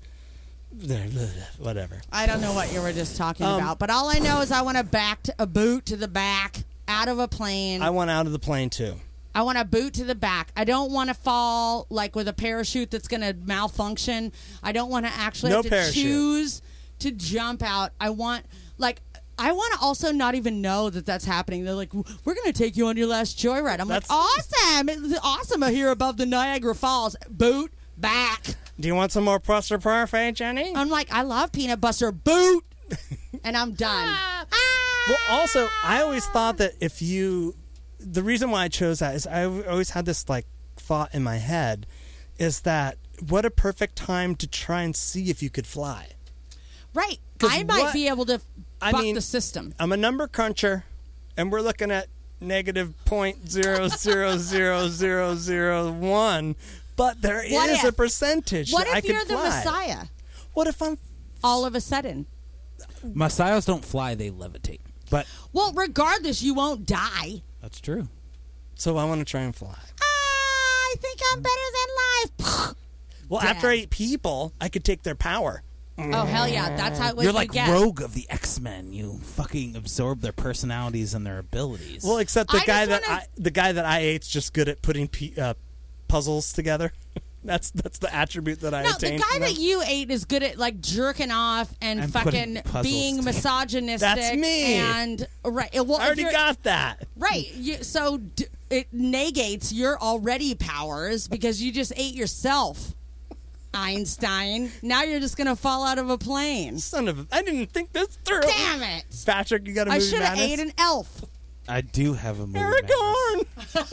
Whatever. I don't know what you were just talking Um, about, but all I know is I want to back to, a boot to the back out of a plane. I want out of the plane too. I want a boot to the back. I don't want to fall like with a parachute that's going to malfunction. I don't want to actually No have to parachute. choose to jump out. I want like I want to also not even know that that's happening. They're like, we're going to take you on your last joyride. I'm That's- like, awesome. It's awesome here above the Niagara Falls. Boot back. Do you want some more Buster Parfait, Jenny? I'm like, I love peanut butter. Boot. And I'm done. Ah! Well, also, I always thought that if you, the reason why I chose that is I always had this like thought in my head, is that what a perfect time to try and see if you could fly. Right. 'Cause I might what- be able to I buck mean, the system. I'm a number cruncher, and we're looking at negative point zero zero zero zero zero one, but there What is if? a percentage What that I if could you're the fly. Messiah What if I'm? all of a sudden? Messiahs don't fly; they levitate. But Well, regardless, you won't die. that's true. So I want to try and fly. I think I'm better than life. Well, Dead. after I eat people, I could take their power. Oh, hell yeah. That's how what You're you like get. Rogue of the X-Men. You fucking absorb their personalities and their abilities. Well, except the I guy just that wanna- I, the guy that I ate's just good at putting pe- uh, puzzles together. that's that's the attribute that I No, the attained. guy from that them. you ate is good at like jerking off and, And fucking putting puzzles being together. misogynistic. That's me. And right, well, I if already you're- got that. right. You, so d- it negates your already powers because you just ate yourself, Einstein. Now you're just gonna fall out of a plane. Son of a, I didn't think this through. Damn it! Patrick, you got a I movie should have madness? ate an elf. I do have a movie. Aragorn.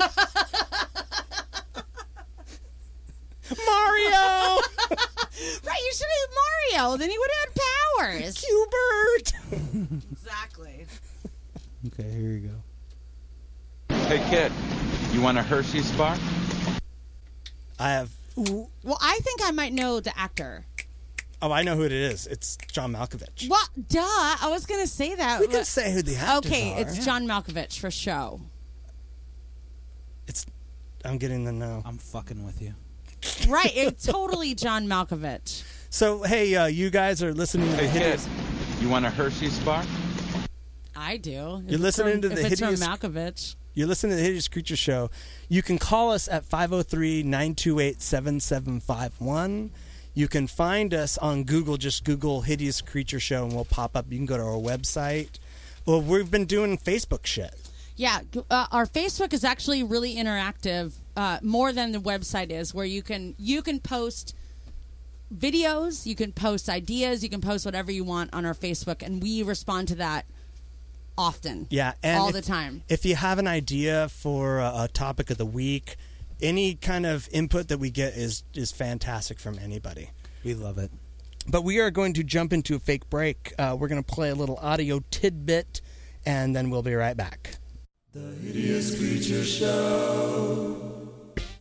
Mario. Right, you should have Mario. Then he would have had powers. Hubert. Exactly. Okay, here you go. Hey kid, you want a Hershey's bar? I have. Well, I think I might know the actor. Oh, I know who it is. It's John Malkovich. Well, duh. I was gonna say that. We but- can say who the actors Okay, are. it's John Malkovich for show. It's. I'm getting the no. I'm fucking with you. Right, it's totally John Malkovich. So hey, uh, you guys are listening to the Hey kid, hideous. you want a Hershey's bar? I do. If You're it's listening from, to the if it's hideous- from Malkovich. You're listening to the Hideous Creature Show. You can call us at five oh three, nine two eight, seven seven five one. You can find us on Google. Just Google Hideous Creature Show and we'll pop up. You can go to our website. Well, we've been doing Facebook shit. Yeah, g- uh, our Facebook is actually really interactive, uh, more than the website is, where you can you can post videos, you can post ideas, you can post whatever you want on our Facebook, and we respond to that often. Yeah, and all if- the time. If you have an idea for a, a topic of the week, any kind of input that we get is is fantastic from anybody. We love it. But we are going to jump into a fake break. Uh, we're going to play a little audio tidbit, and then we'll be right back. The Hideous Creature Show.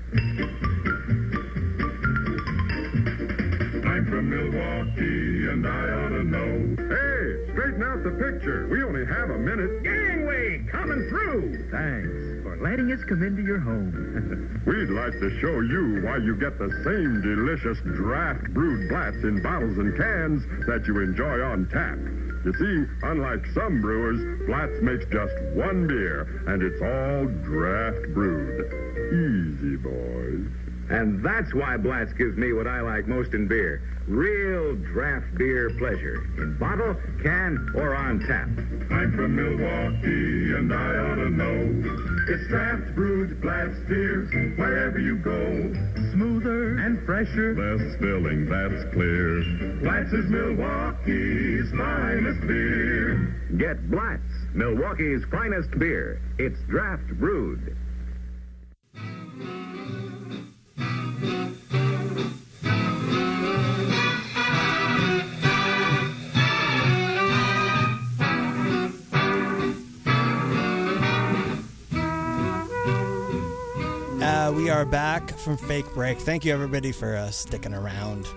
I'm from Milwaukee, and I ought to know. Hey, straighten out the picture. We only have a minute. Gangway coming through. Thanks for letting us come into your home. We'd like to show you why you get the same delicious draft brewed Blatz in bottles and cans that you enjoy on tap. You see, unlike some brewers, Blatz makes just one beer, and it's all draft brewed. Easy, boys. And that's why Blatz gives me what I like most in beer. Real draft beer pleasure. In bottle, can, or on tap. I'm from Milwaukee, and I ought to know. It's draft brewed Blatz beer wherever you go. Smoother and fresher, less filling, that's clear. Blatz is Milwaukee's finest beer. Get Blatz, Milwaukee's finest beer. It's draft brewed. Uh, we are back from fake break. Thank you, everybody, for uh, sticking around.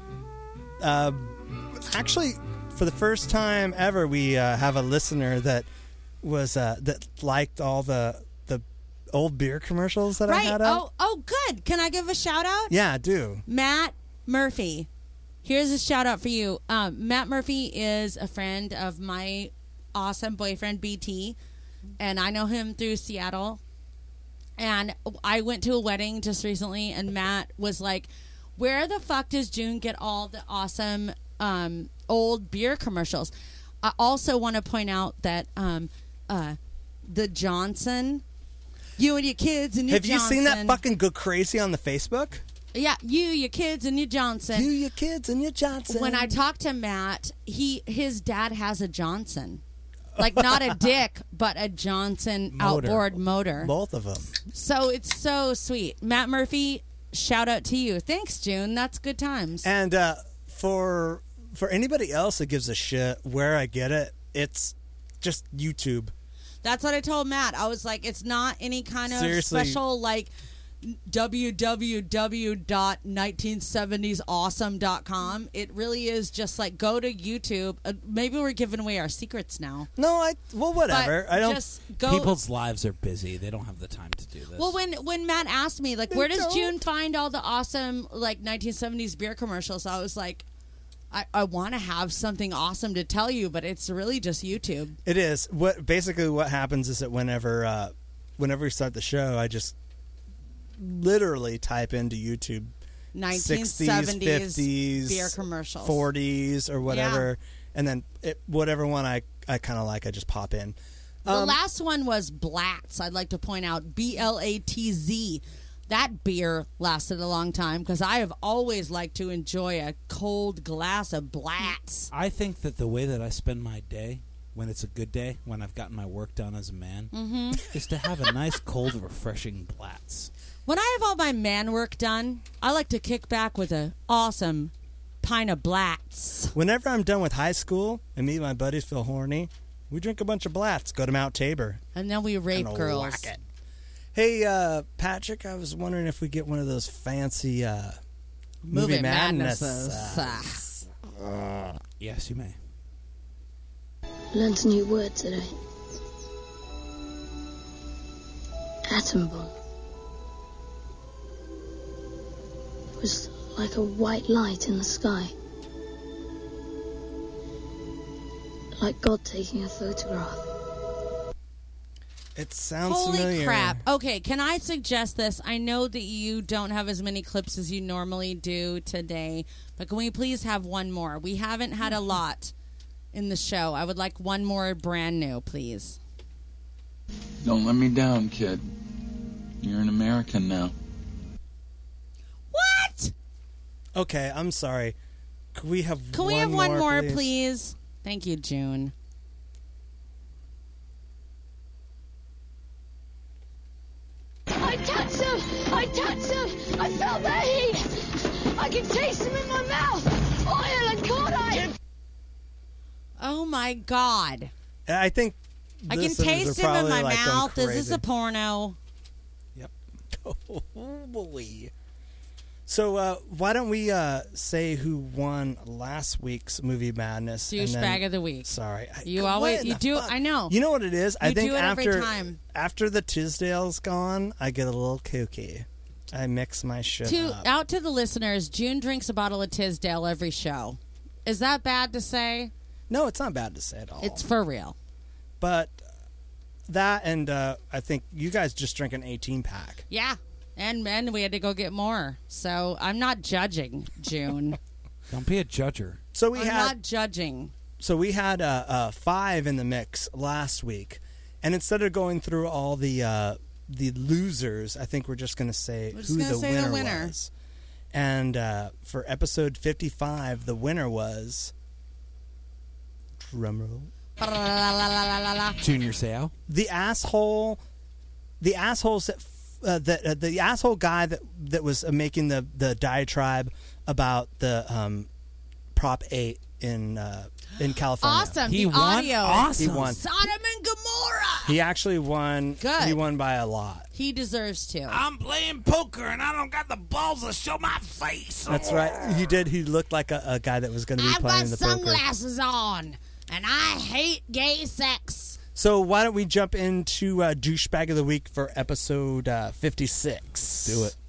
Uh, actually, for the first time ever, we uh, have a listener that was uh, that liked all the the old beer commercials that I Right. had up. Oh, oh, good. Can I give a shout out? Yeah, do. Matt Murphy. Here's a shout out for you. Um, Matt Murphy is a friend of my awesome boyfriend, B T, and I know him through Seattle. And I went to a wedding just recently, and Matt was like, where the fuck does June get all the awesome um, old beer commercials? I also want to point out that um, uh, the Johnson, you and your kids and your Have you Johnson. seen that fucking go crazy on the Facebook? Yeah, you, your kids, and your Johnson. You, your kids, and your Johnson. When I talked to Matt, he his dad has a Johnson. Like, not a dick, but a Johnson Motor. outboard motor. Both of them. So it's so sweet. Matt Murphy, shout out to you. Thanks, June. That's good times. And uh, for for anybody else that gives a shit where I get it, it's just YouTube. That's what I told Matt. I was like, it's not any kind of Seriously. special, like, w w w dot nineteen seventies awesome dot com. It really is just like, go to YouTube. Uh, maybe we're giving away our secrets now. No, I well whatever. But I don't. just go. People's lives are busy. They don't have the time to do this. Well, when when Matt asked me, like, They where does don't. June find all the awesome, like, nineteen seventies beer commercials, I was like, I, I want to have something awesome to tell you, but it's really just YouTube. It is. What basically what happens is that whenever uh, whenever we start the show, I just literally type into YouTube nineteen sixties, seventies fifties, beer commercials. forties, or whatever, and then it, whatever one I, I kind of like, I just pop in. The Um, last one was Blatz. I'd like to point out B L A T Z. That beer lasted a long time because I have always liked to enjoy a cold glass of Blatz. I think that the way that I spend my day, when it's a good day, when I've gotten my work done as a man, Mm-hmm. is to have a nice, cold, refreshing Blatz. When I have all my man work done, I like to kick back with a awesome pint of Blatz. Whenever I'm done with high school and me and my buddies feel horny, we drink a bunch of Blatz, go to Mount Tabor. And then we rape and girls. whack it. Hey, uh, Patrick, I was wondering if we get one of those fancy uh, movie, Movie madness. madnesses. uh, Yes, you may. Learned a new word today. Atom bomb. It was like a white light in the sky. Like God taking a photograph. it sounds Holy familiar. crap. Okay, can I suggest this? I know that you don't have as many clips as you normally do today, but can we please have one more? We haven't had a lot in the show. I would like one more brand new, please. Don't let me down, kid. You're an American now. What? Okay, I'm sorry. Could we have Can one we have one more, please? please? Thank you, June. I touched them! I touched them! I felt their heat! I can taste them in my mouth! Oil and cordite! Oh, my God. I think I can listeners taste are them in probably, my like, going mouth. Is this crazy. a porno? Oh, boy. So uh, why don't we uh, say who won last week's Movie Madness? and then- Douchebag of the week. Sorry, I- You what always in you the do. fuck? I know. You know what it is? I You think do it every after time. after the Tisdale's gone, I get a little kooky. I mix my shit To up. out to the listeners, June drinks a bottle of Tisdale every show. Is that bad to say? No, it's not bad to say at all. It's for real. but that and uh, I think you guys just drink an eighteen pack. Yeah. And and we had to go get more. So I'm not judging, June. Don't be a judger. So we I'm had not judging. so we had uh, uh, five in the mix last week, And instead of going through all the uh, the losers, I think we're just going to say We're just who gonna the say the winner, winner. was. And uh, for episode fifty-five, the winner was drumroll. Junior Seau. The asshole, the assholes that uh, that uh, the asshole guy that that was uh, making the the diatribe about the um, Prop eight in uh, in California. Awesome. He the won? audio. Awesome. He won. Sodom and Gomorrah. He actually won. Good. He won by a lot. He deserves to. I'm playing poker and I don't got the balls to show my face. That's right. He did. He looked like a, a guy that was going to be I've playing got the poker. sunglasses on, and I hate gay sex. So why don't we jump into uh, douchebag of the week for episode uh, fifty-six? Do it.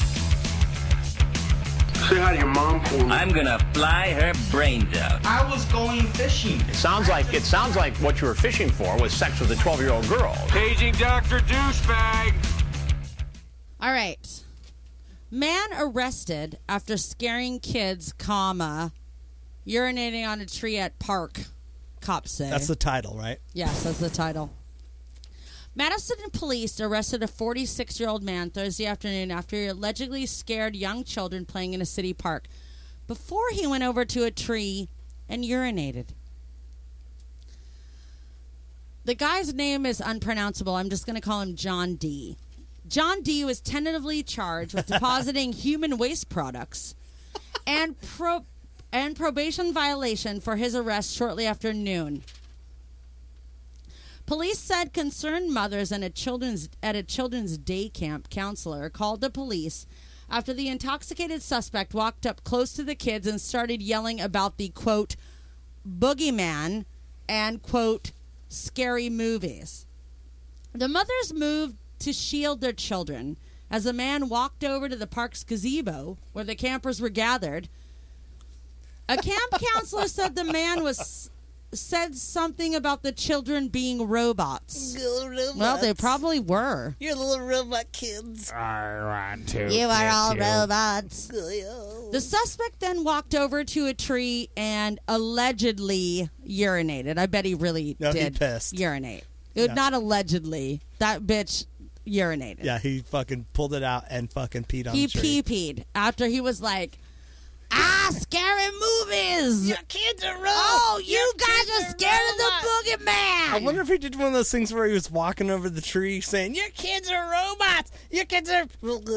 Say hi to your mom for me. I'm gonna fly her brains out. I was going fishing. It sounds like it sounds like what you were fishing for was sex with a twelve-year-old girl. Paging Doctor Douchebag. All right. Man arrested after scaring kids, comma, urinating on a tree at park, cops say. That's the title, right? Yes, that's the title. Madison police arrested a forty-six-year-old man Thursday afternoon after he allegedly scared young children playing in a city park before he went over to a tree and urinated. The guy's name is unpronounceable. I'm just going to call him John D. John D. was tentatively charged with depositing human waste products and pro- and probation violation for his arrest shortly after noon. Police said concerned mothers and a children's at a children's day camp counselor called the police after the intoxicated suspect walked up close to the kids and started yelling about the, quote, boogeyman and, quote, scary movies. The mothers moved to shield their children as the man walked over to the park's gazebo where the campers were gathered. A camp counselor said the man was said something about the children being robots. robots. Well, they probably were. You're little robot kids. I want to. You are all you. robots. The suspect then walked over to a tree and allegedly urinated. I bet he really No, he did pissed. urinate. It, Yeah. Not allegedly. That bitch urinated. Yeah, he fucking pulled it out and fucking peed on He the tree. pee-peed after he was like, ah, scary movies. Your kids are robots. Oh, you Your guys kids are scared of the boogeyman. I wonder if he did one of those things where he was walking over the tree saying, "Your kids are robots. Your kids are."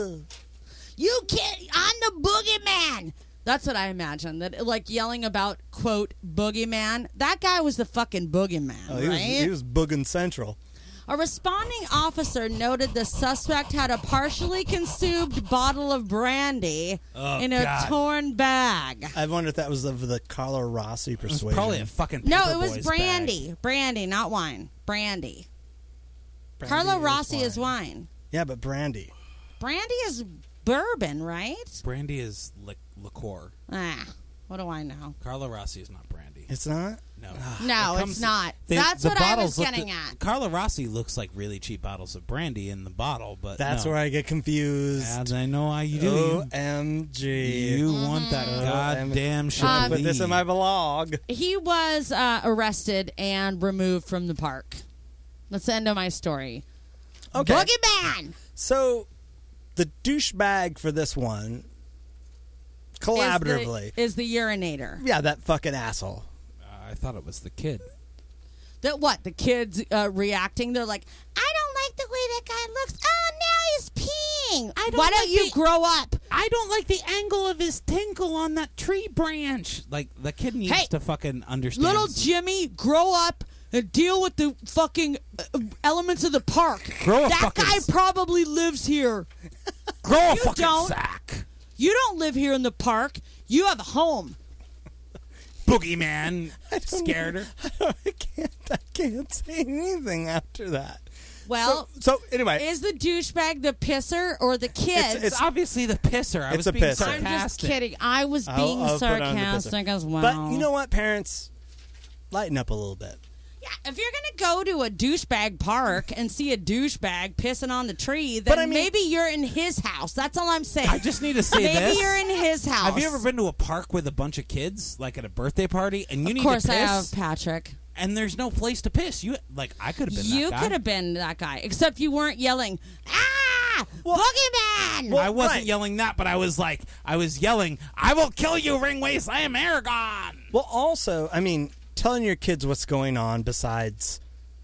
You kid, I'm the boogeyman. That's what I imagine. That like yelling about, quote, boogeyman. That guy was the fucking boogeyman, Oh, he right? was he was boogin' central. A responding officer noted the suspect had a partially consumed bottle of brandy Oh, in a God. torn bag. I wonder if that was of the Carlo Rossi persuasion. Probably a fucking No, Paper it was Boys brandy. bag. Brandy, not wine. Brandy. Brandy Carlo is Rossi wine. is wine. Yeah, but brandy. Brandy is bourbon, right? Brandy is li- liqueur. Ah, what do I know? Carlo Rossi is not brandy. It's not. No, No, It comes- it's not. they- That's the what I was bottles look getting the- at. Carlo Rossi looks like really cheap bottles of brandy in the bottle, but That's no. where I get confused. And I know how you do. O M G. You want that Mm-hmm. goddamn shit? Um, Put this in my blog. He was uh, arrested and removed from the park. That's the end of my story. Okay. Boogeyman! So, the douchebag for this one, collaboratively, Is the, is the urinator. yeah, that fucking asshole. I thought it was the kid. That what? The kids uh, reacting? They're like, I don't like the way that guy looks. Oh, now he's peeing. I don't Why don't like you the- grow up? I don't like the angle of his tinkle on that tree branch. Like, the kid needs Hey, to fucking understand. Little Jimmy, grow up and deal with the fucking uh, elements of the park. Grow a that fucking guy s- probably lives here. Grow a You fucking don't. sack. You don't live here in the park. You have a home. Boogeyman scared her. I can't. I can't say anything after that. Well, so, so anyway, is the douchebag the pisser or the kids? It's- It's obviously the pisser. I It's was a being pisser. I'm sarcastic. just kidding. I was I'll- being I'll put on the sarcastic pisser. as well. But you know what, parents, lighten up a little bit. Yeah, if you're gonna go to a douchebag park and see a douchebag pissing on the tree, then But I mean- maybe you're in his house. That's all I'm saying. I just need to say maybe this. you're in his house. Have you ever been to a park with a bunch of kids, like at a birthday party, and you Of need course, to I piss? have, Patrick. and there's no place to piss. You like I could have been You that guy. could have been that guy, except you weren't yelling, ah, boogeyman! I wasn't right. yelling that, but I was like, I was yelling, I will kill you, Ringwaist. I am Aragon. Well, also, I mean, telling your kids what's going on besides,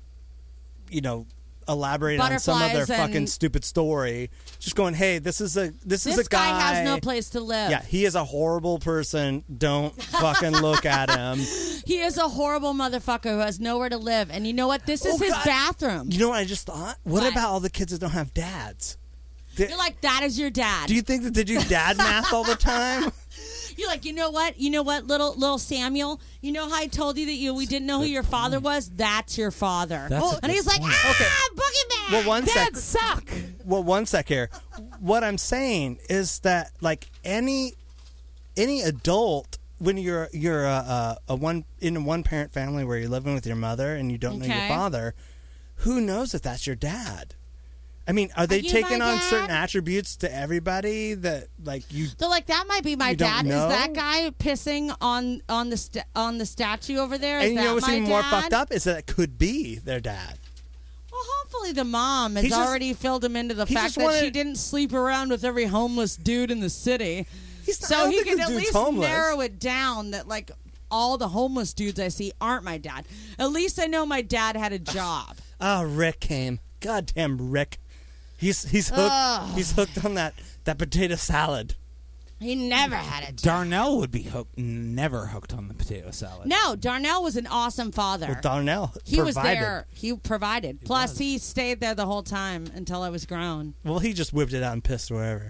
you know, elaborating on some of their Butterflies fucking and- stupid story. Just going, hey, this is a this, This is a guy, guy has no place to live. Yeah, he is a horrible person. Don't fucking look at him. He is a horrible motherfucker who has nowhere to live. And you know what? This is Oh, his God. bathroom. You know what I just thought? What, What? about all the kids that don't have dads? They- You're like, that is your dad. do you think that they do dad math all the time? You're like, you know what? You know what, little little Samuel? You know how I told you that you we didn't know who your father was? That's your father. That's a and he's good like, point. ah, boogeyman! Well, one sec. Dads suck. Well, one sec here. What I'm saying is that like any any adult, when you're you're a, a, a one in a one parent family where you're living with your mother and you don't know your Okay. father, who knows if that's your dad? I mean, are they you taking my on dad? certain attributes to everybody that like you? They're like, that might be my You don't dad. Is know? that guy pissing on on the sta- on the statue over there? Is And you that know what's my even dad? more fucked up is that it could be their dad. Well, hopefully the mom has He's just- already filled him into the he fact just that she wanted- didn't sleep around with every homeless dude in the city. He's not, I So don't he think can the at dude's least homeless. narrow it down that like all the homeless dudes I see aren't my dad. At least I know my dad had a job. Oh, Rick came. Goddamn Rick. He's he's hooked. Ugh. He's hooked on that that potato salad. He never had a job. Darnell would be hooked, never hooked on the potato salad. No, Darnell was an awesome father. Well, Darnell he provided. was there. He provided. Plus, he stayed there the whole time until I was grown. Well, he just whipped it out and pissed wherever.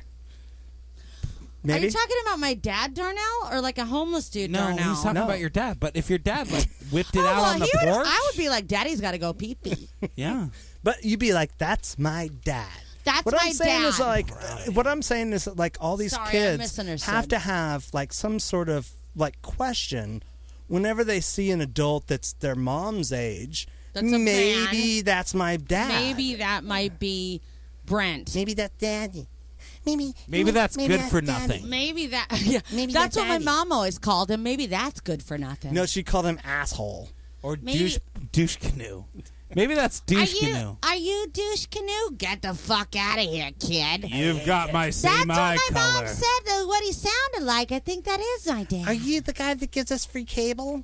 Are Maybe. you talking about my dad, Darnell, or like a homeless dude, No, Darnell? he's talking No. about your dad. But if your dad like whipped it Oh, out well, on the he would- porch, I would be like, Daddy's got to go pee pee. yeah. But you'd be like, "That's my dad." That's what my I'm saying dad. is like, what I'm saying is like all these Sorry, I kids misunderstood. have to have like some sort of like question whenever they see an adult that's their mom's age. That's a maybe man. that's my dad. Maybe that might be Brent. Maybe that's daddy. Maybe Maybe that's good for nothing. Maybe that. Yeah, Maybe that's that what my daddy. mom always called him. Maybe that's good for nothing. No, she called him asshole. Or Maybe- douche douche canoe. Maybe that's are douche you canoe. are you douche canoe? Get the fuck out of here, kid. You've got my That's same what eye my color. mom said. uh, What he sounded like. I think that is my dad. Are you the guy that gives us free cable?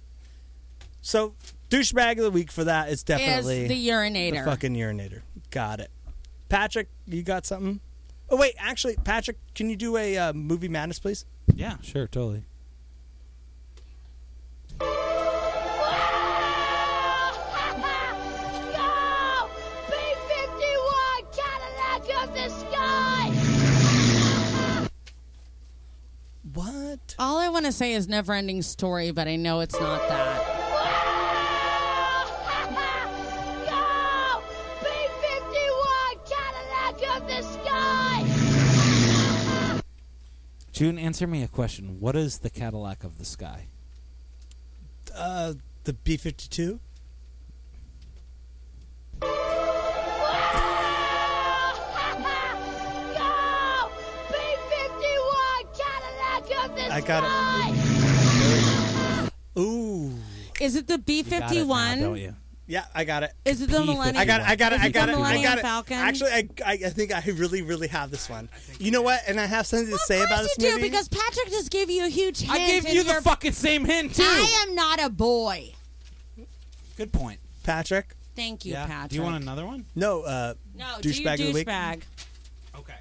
So, douchebag of the week for that is definitely Is the urinator. The fucking urinator. Got it. Patrick, you got something? Oh, wait. Actually, Patrick, can you do a uh, movie madness, please? Yeah, sure, totally. Go! B fifty-one Cadillac of the sky! What? All I want to say is never ending story, but I know it's not that. Go! B fifty-one Cadillac of the sky! June, answer me a question. What is the Cadillac of the sky? Uh, the B fifty-two? Go! B fifty-one Cadillac of the I got sky! it. Ooh. Is it the B You got it now, fifty-one? don't you? Yeah, I got it. Is it the P Millennium? I got it. I got it. Is I it got the it. I Millennium got it. Falcon? Actually, I, I, I think I really, really have this one. You know what? And I have something to Of say course about this you do, movie. because Patrick just gave you a huge hint. I gave and you the you're- fucking same hint too. I am not a boy. Good point. Patrick? Thank you, Yeah. Patrick. Do you want another one? No, uh, No, do you douchebag of the week. douchebag? Okay.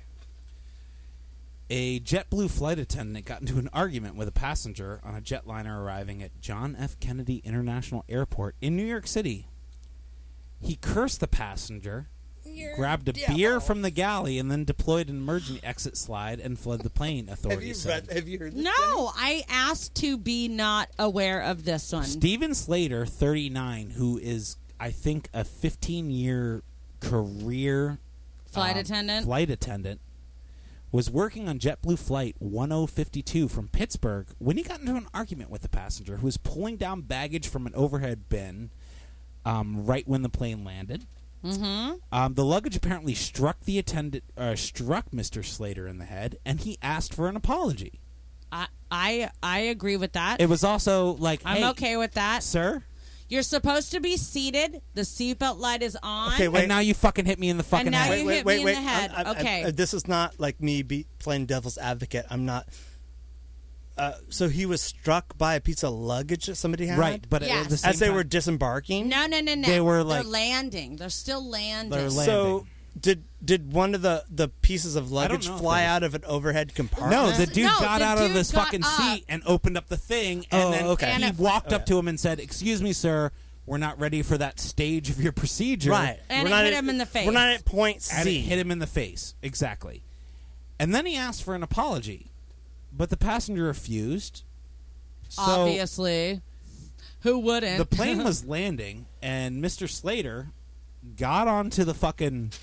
A JetBlue flight attendant got into an argument with a passenger on a jetliner arriving at John F. Kennedy International Airport in New York City. He cursed the passenger, grabbed a beer from the galley, and then deployed an emergency exit slide and fled the plane, Have authorities you said. read? Have you heard this? No, I asked to be not aware of this one. Steven Slater, thirty-nine, who is, I think, a fifteen-year career Flight um, attendant? flight attendant, was working on JetBlue Flight ten fifty-two from Pittsburgh when he got into an argument with the passenger who was pulling down baggage from an overhead bin um, right when the plane landed. Mm-hmm. Um, the luggage apparently struck the attendant, uh, struck Mister Slater in the head, and he asked for an apology. I, I I agree with that. It was also like, I'm hey, okay with that. sir. You're supposed to be seated. The seatbelt light is on. Okay, wait. And now you fucking hit me in the fucking And now head. you wait, hit wait, me wait. in the head. I'm- I'm- Okay. I'm- this is not like me be playing devil's advocate. I'm not. Uh, so he was struck by a piece of luggage that somebody had, Right, but Yes. at the same as they time, were disembarking. No, no, no, no. They were, like- They're landing. They're still landing. They're landing. So did did one of the, the pieces of luggage know if fly it was- out of an overhead compartment? No, the dude No, got the out of dude his got fucking up. seat and opened up the thing, and Oh, then okay. he And it- walked up Okay. to him and said, "Excuse me, sir, we're not ready for that stage of your procedure." Right. And we're it not hit at, him in the face. We're not at point And it Z. hit him in the face. Exactly. And then he asked for an apology, but the passenger refused. So Obviously. Who wouldn't? the plane was landing, and Mister Slater got onto the fucking.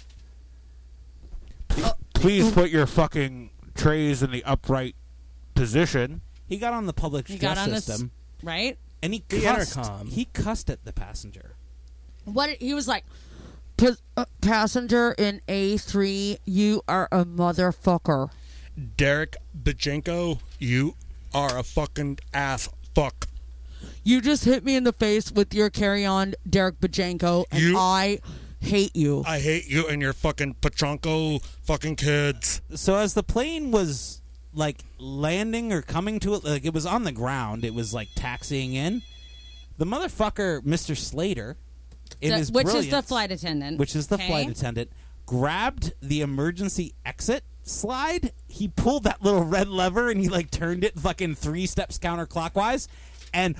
Please put your fucking trays in the upright position. He got on the public He address got on this, system, right? and he The cussed. intercom. He cussed at the passenger. What he was like, "Pa- uh, passenger in A three, you are a motherfucker. Derek Bajenko, you are a fucking ass fuck. You just hit me in the face with your carry-on, Derek Bajenko, and You- I hate you." I hate you and your fucking Petronko fucking kids. So as the plane was like landing or coming to it, like it was on the ground, it was like taxiing in. The motherfucker, Mister Slater, in The- his which is the brilliance- flight attendant. which is the okay? flight attendant, grabbed the emergency exit slide. He pulled that little red lever and he like turned it fucking three steps counterclockwise, and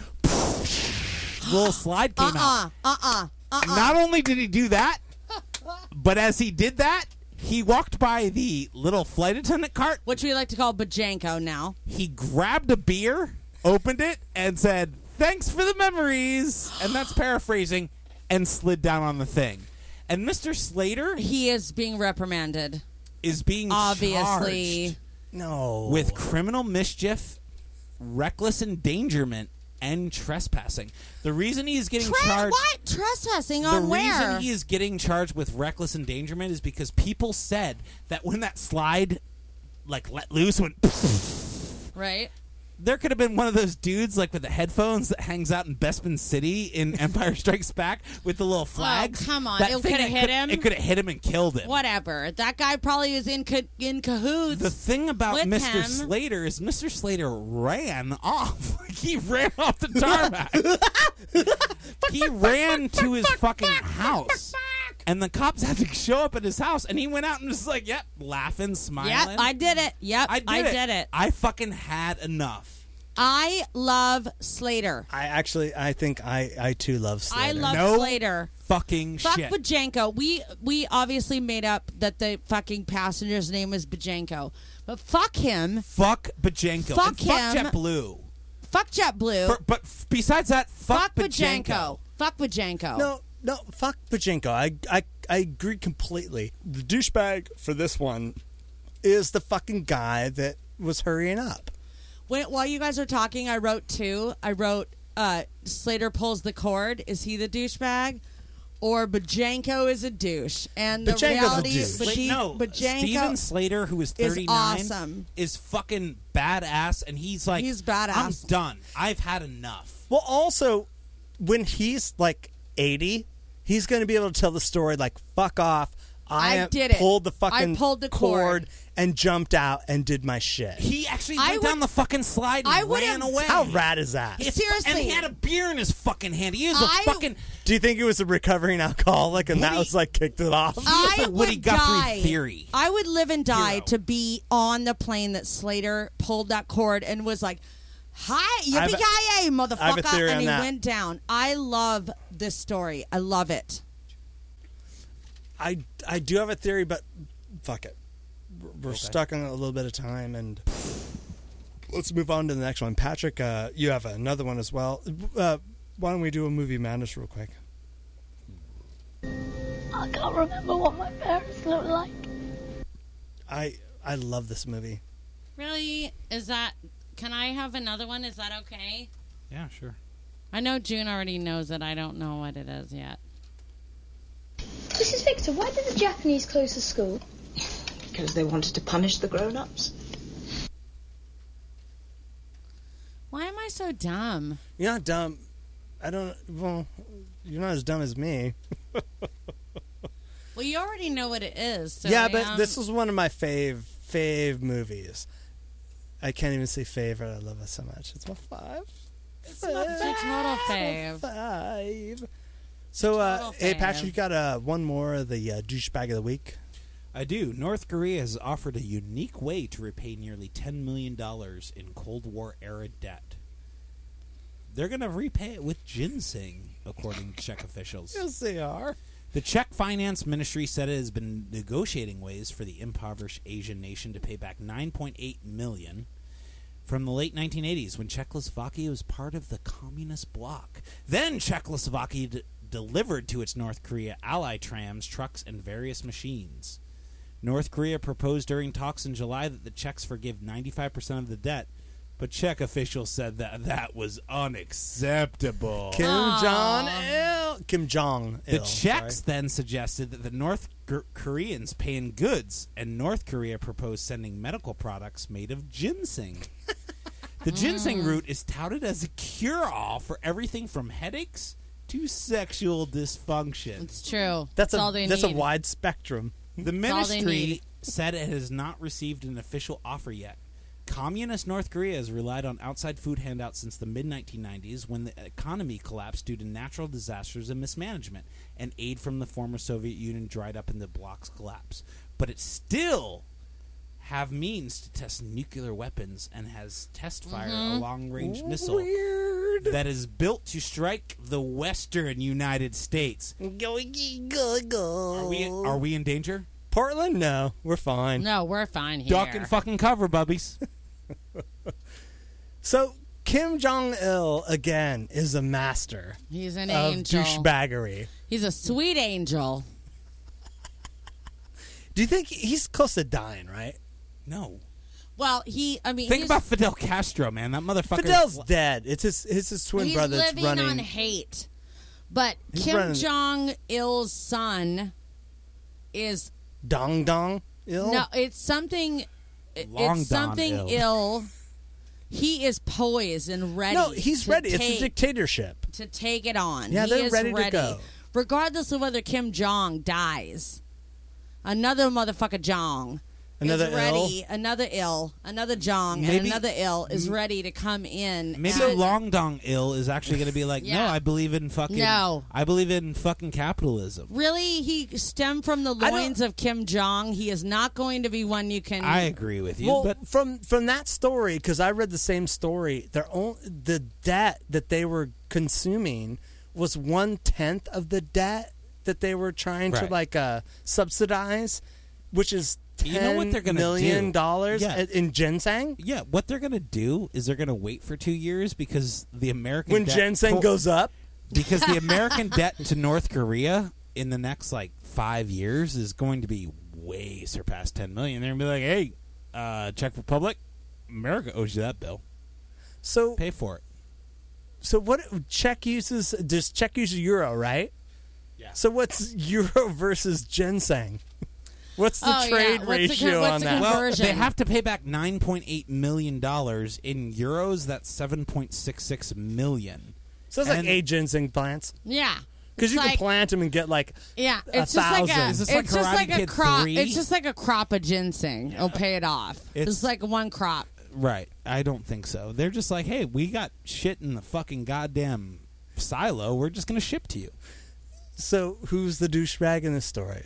little slide came out. Uh-uh, uh-uh, uh-uh. Not only did he do that, but as he did that, he walked by the little flight attendant cart. Which we like to call Bajenko now. He grabbed a beer, opened it, and said, "Thanks for the memories." And that's paraphrasing, and slid down on the thing. And Mister Slater He is being reprimanded. is being Obviously. charged No. with criminal mischief, reckless endangerment, and trespassing. The reason he's getting Tre- charged. what? Trespassing The on where? reason he is getting charged with reckless endangerment is because people said that when that slide, like, let loose, went. Right? There could have been one of those dudes, like, with the headphones that hangs out in Bespin City in Empire Strikes Back with the little flags. Oh, come on. That It thing coulda that hit could- him. It could have hit him and killed him. Whatever. That guy probably is in ca- in cahoots. The thing about with Mister him. Slater is Mister Slater ran off. Like, he ran off the tarmac. He ran to his fucking house. And the cops had to show up at his house, and he went out and was like, yep, laughing, smiling. Yep, I did it. Yep, I did, I it. did it. I fucking had enough. I love Slater. I actually, I think I, I too love Slater. I love No Slater. Fucking Fuck shit. Bajenko. We we obviously made up that the fucking passenger's name is Bajenko, but fuck him. Fuck Bajenko. Fuck and fuck him. JetBlue. Fuck JetBlue. For, but f- besides that, fuck, fuck Bajenko. Fuck Bajenko. No, no, fuck Bajenko. I, I, I agree completely. The douchebag for this one is the fucking guy that was hurrying up. When, while you guys are talking, I wrote two. I wrote uh, Slater pulls the cord. Is he the douchebag? Or Bajenko is a douche. And the Bajenko's a reality, douche. Baje- Wait, no, Bajenko Steven Slater, who is is thirty-nine, awesome. is fucking badass, and he's like, He's badass. I'm done. I've had enough. Well, also, when he's like eighty, he's going to be able to tell the story like, fuck off. I, I am- did it. pulled the fucking I pulled the cord cord. and jumped out and did my shit. He actually I went would- down the fucking slide and I would've- ran away. How rad is that? It's- Seriously. And he had a beer in his fucking hand. He was a I- fucking... Do you think he was a recovering alcoholic and that Woody- was like kicked it off? I It's a Woody would Guthrie die. theory. I would live and die Hero. to be on the plane that Slater pulled that cord and was like, "Hi, I've- yippee-ki-yay, motherfucker!" theory and on he that. went down. I love this story. I love it. I, I do have a theory, but fuck it. We're, we're stuck on a little bit of time, and let's move on to the next one. Patrick, uh, you have another one as well. Uh, why don't we do a movie madness real quick? I can't remember what my parents look like. I I love this movie. Really? Is that? Can I have another one? Is that okay? Yeah, sure. I know June already knows it. I don't know what it is yet. Missus Victor, why did the Japanese close the school? Because they wanted to punish the grown-ups. Why am I so dumb? You're not dumb. I don't. Well, you're not as dumb as me. Well, you already know what it is. So yeah, I but am- this was one of my fave fave movies. I can't even say favorite. I love it so much. It's my five. It's my total fave. Five. So, uh, Total hey, fave. Patrick, you got uh, one more of the uh, douchebag of the week? I do. North Korea has offered a unique way to repay nearly ten million dollars in Cold War-era debt. They're going to repay it with ginseng, according to Czech officials. Yes, they are. The Czech Finance Ministry said it has been negotiating ways for the impoverished Asian nation to pay back nine point eight million dollars from the late nineteen eighties when Czechoslovakia was part of the communist bloc. Then Czechoslovakia d- delivered to its North Korea ally trams, trucks, and various machines. North Korea proposed during talks in July that the Czechs forgive ninety-five percent of the debt, but Czech officials said that that was unacceptable. Kim Jong-il. Kim Jong-il. The Czechs sorry. then suggested that the North G- Koreans pay in goods, and North Korea proposed sending medical products made of ginseng. The ginseng root is touted as a cure-all for everything from headaches to sexual dysfunction. It's true. That's, That's a, all they that's need. a wide spectrum. The That's all they ministry need. said it has not received an official offer yet. Communist North Korea has relied on outside food handouts since the mid nineteen nineties when the economy collapsed due to natural disasters and mismanagement, and aid from the former Soviet Union dried up in the bloc's collapse. But it still have means to test nuclear weapons and has test fired Mhm. a long-range missile Weird. that is built to strike the western United States. Go, go, go. Are we, are we in danger? Portland? No, we're fine. No, we're fine here. Duck and fucking cover, bubbies. So, Kim Jong-il, again, is a master He's an of angel. douchebaggery. He's a sweet angel. Do you think he's close to dying, right? No. Well, he, I mean, Think he's, about Fidel Castro, man. That motherfucker. Fidel's dead. It's his, it's his twin he's brother that's living running. on hate. But He's Kim running- Jong-il's son is Dong Dong ill? no, it's something. Long it's Don something ill. ill. He is poised and ready. No, he's to ready. Take, It's a dictatorship. to take it on. Yeah, he they're is ready to ready. go. Regardless of whether Kim Jong dies, another motherfucker Jong Another is ready. ill? Another ill, another Jong, and Maybe- another ill is ready to come in. Maybe and- Long Dong Il is actually going to be like, no, Yeah. I believe in fucking. No. I believe in fucking capitalism. Really, he stemmed from the I don't- loins of Kim Jong. He is not going to be one you can. I agree with you, Well, but from from that story, because I read the same story, their own the debt that they were consuming was one tenth of the debt that they were trying to Right. like uh, subsidize, which is ten You know what they're gonna million do? dollars Yeah. in ginseng. yeah, what they're going to do is they're going to wait for two years because the American When debt ginseng to- goes up, because the American debt to North Korea in the next like five years is going to be way surpass ten million. They're going to be like, hey, uh, Czech Republic, America owes you that bill. so Pay for it. so what? Czech uses does Czech use euro, right? Yeah. So what's euro versus ginseng? What's the Oh, yeah. trade What's the ratio con- what's on the that? con- Well, Conversion. they have to pay back nine point eight million dollars in euros. That's seven point six six million. So it's like And- eight ginseng plants. Yeah, Because It's you like- can plant them and get like Yeah, a it's just like a. thousand. Is this it's like just Karate like a Kid crop. three? It's just like a crop of ginseng. It'll pay it off. It's, It's- like one crop. Right. I don't think so. They're just like, hey, we got shit in the fucking goddamn silo. We're just going to ship to you. So who's the douchebag in this story?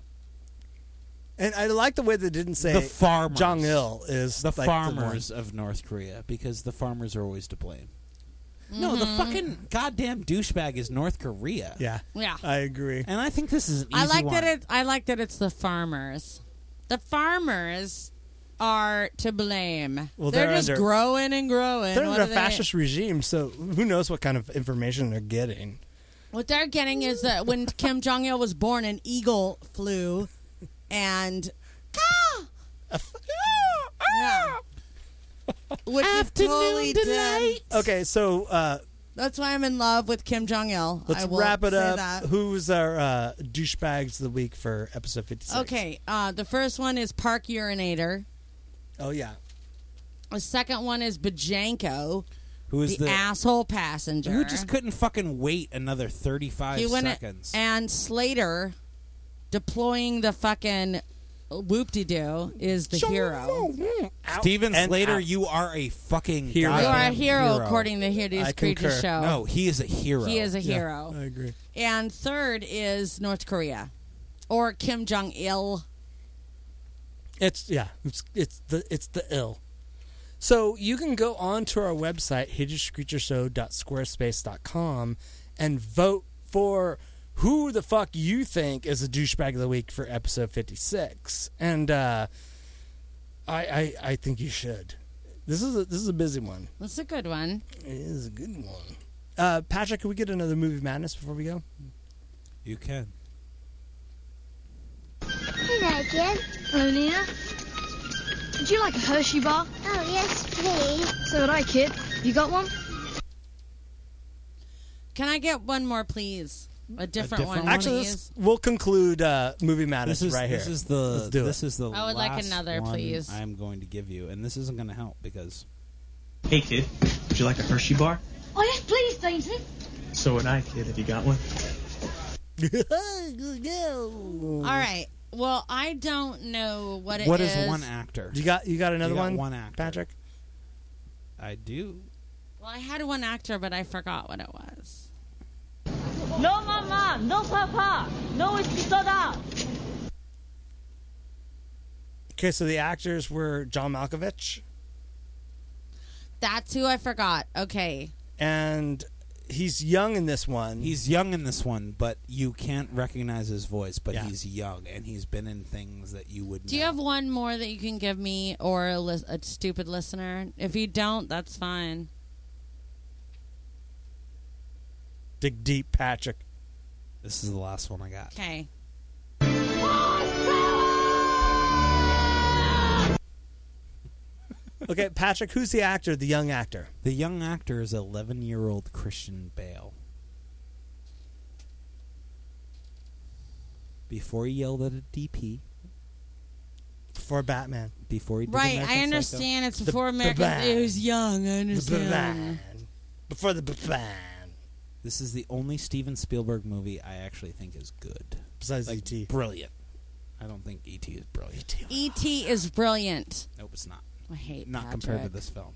And I like the way they didn't say The farmers. Jong Il is The like farmers of North Korea, because the farmers are always to blame. No, the Mm-hmm. fucking goddamn douchebag is North Korea. The one. Yeah, Yeah, I agree. And I think this is an easy I like one. that. It. I like that it's the farmers. The farmers are to blame. Well, they're, they're just under- growing and growing. They're What under a do they- fascist regime, so who knows what kind of information they're getting. What they're getting is that when Kim Jong Il was born, an eagle flew, and yeah. Which Afternoon totally delight. did. Okay, so uh, That's why I'm in love with Kim Jong Il. let's I will wrap it say up. that. Who's our uh, douchebags of the week for episode fifty-six? Okay, uh, the first one is Park Urinator. Oh, yeah. The second one is Bajanko. Who is the, the asshole passenger who just couldn't fucking wait another thirty-five he went seconds. And Slater deploying the fucking whoop-de-doo is the hero. Steven and Slater, out. you are a fucking Hero. You are a goddamn hero, hero. according to Hideous I Creature concur. Show. No, he is a hero. He is a hero. I agree. And third is North Korea, or Kim Jong Il. It's yeah, it's it's the it's the ill. So you can go on to our website hideous creature show dot squarespace dot com and vote for who the fuck you think is a douchebag of the week for episode fifty-six. And uh, I, I I think you should. This is a, this is a busy one. That's a good one. It is a good one. Uh, Patrick, can we get another movie madness before we go? You can. Hey there, kid. Hello, Nina. Would you like a Hershey bar? Oh, yes, please. So would I, kid. You got one? Can I get one more, please? A different, different one, one? Actually, please. let's, we'll conclude uh, movie madness This is right here. this is the Let's do this it. is the I would like last another, one please. I'm going to give you, and this isn't going to help because Hey, kid. Would you like a Hershey bar? Oh, yes, please, Daisy. So would I, kid. Have you got one? All right. Well, I don't know what it is. what is one actor? You got you got another You got one, one actor. Patrick? I do. Well, I had one actor, but I forgot what it was. No, Mama. No, Papa. No, it's soda. Okay, so the actors were John Malkovich, That's who I forgot. Okay. and he's young in this one. He's young in this one, but you can't recognize his voice. But Yeah. he's young, and he's been in things that you would. Do you know. have one more that you can give me or a, lis- a stupid listener? If you don't, that's fine. Dig deep, Patrick. This is the last one I got. Okay. Okay, Patrick, who's the actor, the young actor? The young actor is eleven-year-old Christian Bale. Before he yelled at a D P. For Batman. Before he did Right, American I understand Psycho. it's before The- American. the It was young. I The understand. Batman. Before the Batman. This is the only Steven Spielberg movie I actually think is good. Besides Like, E T brilliant. I don't think E T is brilliant. E T is brilliant. Nope, it's not. I hate Not Patrick. compared to this film.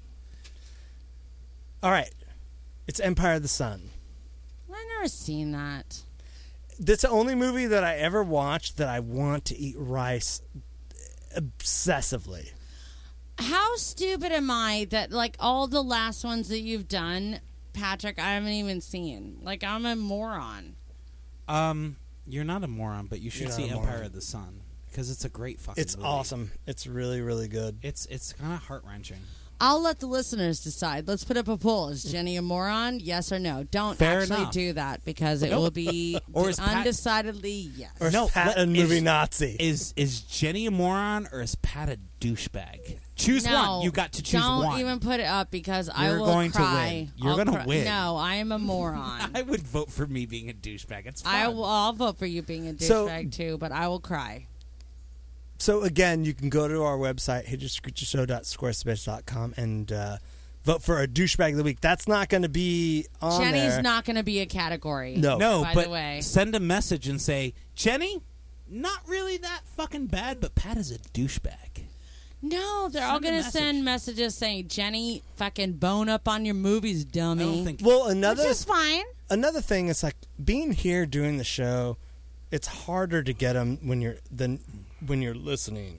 All right. It's Empire of the Sun. I've never seen that. That's the only movie that I ever watched that I want to eat rice obsessively. How stupid am I that, like, all the last ones that you've done, Patrick, I haven't even seen? Like, I'm a moron. Um, you're not a moron, but you should You're not see a Empire moron. of the Sun because it's a great fucking It's movie. awesome. It's really, really good. It's it's kind of heart wrenching. I'll let the listeners decide. Let's put up a poll. Is Jenny a moron? Yes or no? Don't Fair actually enough. do that because it No. will be Or is Pat- undecidedly yes. Or is No, Pat let- a movie is- Nazi? Is is Jenny a moron or is Pat a douchebag? Choose no, one. You got to choose don't one. even put it up because I You're will going to cry. win. You're I'll gonna cry. win. No, I am a moron. I would vote for me being a douchebag. It's fun. I will. I'll vote for you being a So- douchebag too, but I will cry. So again, you can go to our website, hideous creature show dot squarespace dot com, and uh, vote for a douchebag of the week. That's not going to be on Jenny's there. not going to be a category. No. No, by but the way. send a message and say, Jenny, not really that fucking bad, but Pat is a douchebag. No, they're all Send a going to message. send messages saying, Jenny, fucking bone up on your movies, dummy. I don't think. Well, another Which is fine. another thing is like being here doing the show. It's harder to get them when you're than when you're listening.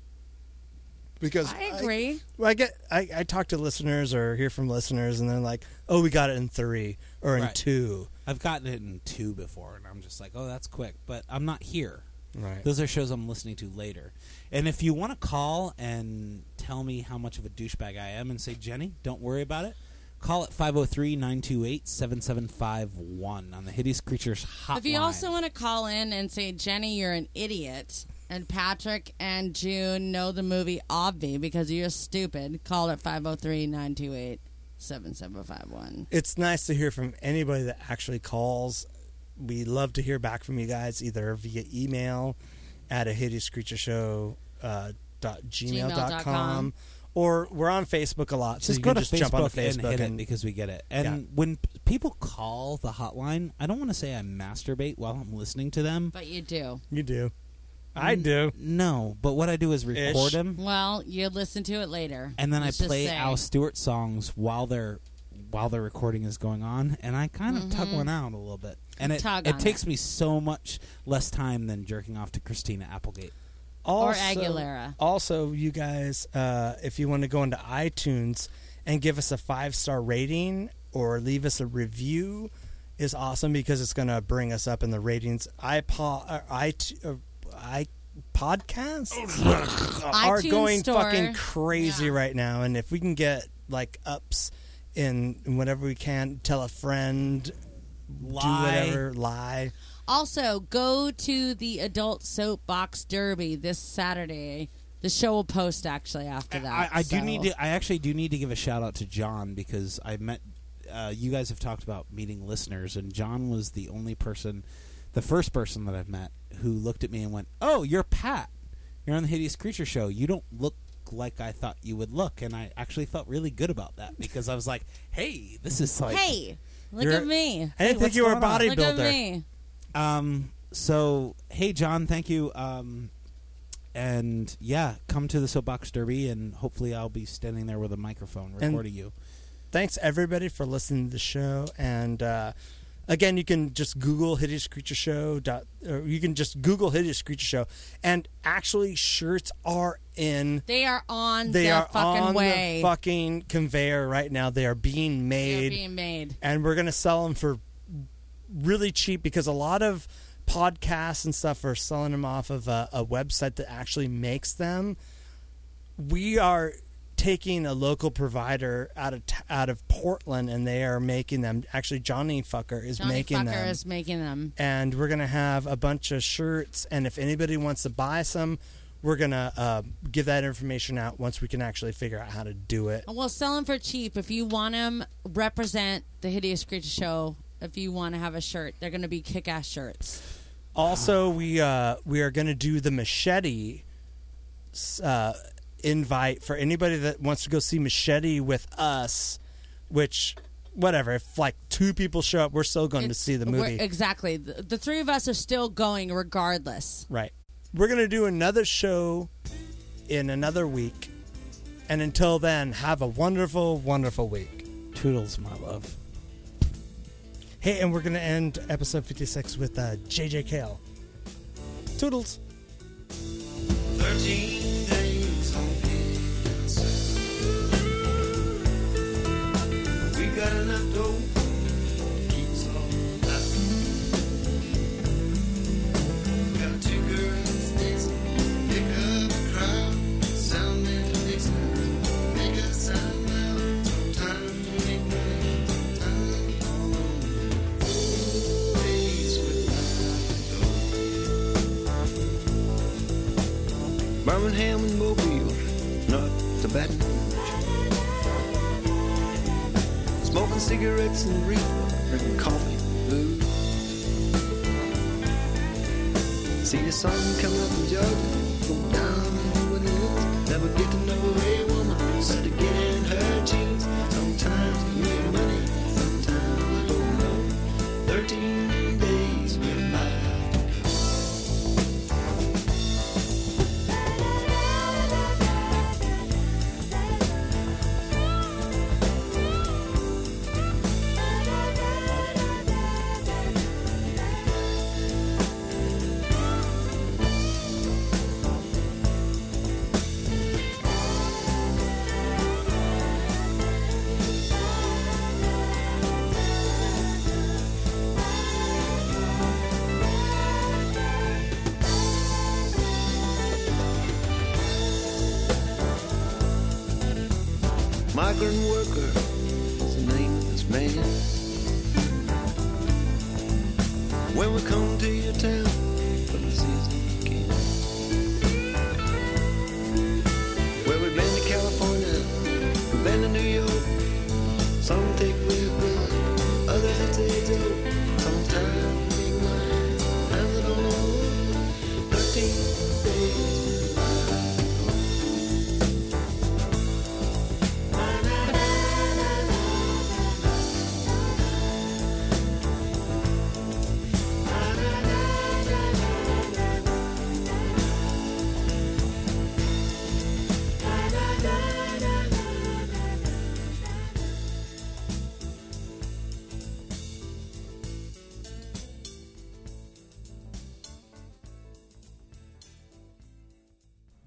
Because I agree. well, I get I, I talk to listeners or hear from listeners, and they're like, "Oh, we got it in three or in Right. two." I've gotten it in two before, and I'm just like, oh, that's quick. But I'm not here. Right. Those are shows I'm listening to later. And if you want to call and tell me how much of a douchebag I am and say, Jenny, don't worry about it, call at five oh three, nine two eight, seven seven five one on the Hideous Creatures hotline. If you also want to call in and say, Jenny, you're an idiot, and Patrick and June know the movie Obvi because you're stupid, call at five oh three, nine two eight, seven seven five one. It's nice to hear from anybody that actually calls. We love to hear back from you guys, either via email at a hideous creature show uh, dot gmail dot com or we're on Facebook a lot, so Just you go can to just Facebook, jump on the Facebook and hit and it because we get it. And Yeah. when p- people call the hotline, I don't want to say I masturbate while I'm listening to them. But you do. You do. I do. No, but what I do is record Ish. them, Well, you listen to it later. and then Let's I just play say. Al Stewart songs while they're while the recording is going on, and I kind of tug Mhm. one out a little bit. And it, Tug it on takes it. me so much less time than jerking off to Christina Applegate. Or Also- Aguilera. Also, you guys, uh, if you want to go into iTunes and give us a five star rating or leave us a review, is awesome because it's going to bring us up in the ratings. iPod, uh, i uh, i podcasts are iTunes going store. fucking crazy right now, and if we can get like ups in, in whatever we can, tell a friend, Lie. do whatever, lie. Also, go to the Adult Soapbox Derby this Saturday. The show will post actually after that. I, I do so- need to. I actually do need to give a shout out to John because I met. Uh, you guys have talked about meeting listeners, and John was the only person, the first person that I've met who looked at me and went, "Oh, you're Pat. You're on the Hideous Creature Show. You don't look like I thought you would look." And I actually felt really good about that because I was like, "Hey, this is like, Hey, look You're- at me. I didn't Hey, think what's you were a going on? Look at bodybuilder. me. Um, so, hey, John, thank you. Um, and yeah, come to the Soapbox Derby, and hopefully I'll be standing there with a microphone And- recording you. Thanks everybody for listening to the show, and uh, again, you can just Google Hideous Creature Show. Dot, or you can just Google Hideous Creature Show, and actually, shirts are in. They are on They the are fucking on way. the fucking conveyor right now. They are being They're made, being made. and we're gonna sell them for really cheap because a lot of podcasts and stuff are selling them off of a, a website that actually makes them. We are taking a local provider out of t- out of Portland, and they are making them. Actually, Johnny Fucker is Johnny making Fucker them, is making them. and we're gonna have a bunch of shirts. And if anybody wants to buy some, we're gonna uh, give that information out once we can actually figure out how to do it. We'll sell them for cheap. If you want them, represent the Hideous Creature Show. If you want to have a shirt, they're going to be kick-ass shirts. Also, we uh, we are gonna do the Machete uh, invite for anybody that wants to go see Machete with us, which whatever, if like two people show up, we're still going to It's- see the we're- movie. Exactly. The, the three of us are still going regardless. Right. We're going to do another show in another week, and until then, have a wonderful, wonderful week. Toodles, my love. Hey, and we're going to end episode fifty-six with uh, J J Cale. Toodles. Thirteen days on Pizza. We got enough dough. Keeps on out. We got two girls dancing. Pick up the crowd. Sound and Dixon. Make us sound loud. Sometimes we make money. Sometimes all alone. Four days with Birmingham and Mobile, not the Baton Rouge. Smoking cigarettes and reefer, drinking coffee, booze. See the sun come up in Georgia, go down in New Orleans. Never get to know a woman instead of getting her juice. Sometimes you make money, sometimes I don't know. Thirteen days with life. Migrant worker is the name of this man. When we come to your town for the season again, where we've been to California, we've been to New York. Some take with blood, others that say dope. Sometimes we make money, sometimes I don't know. Thirteen days.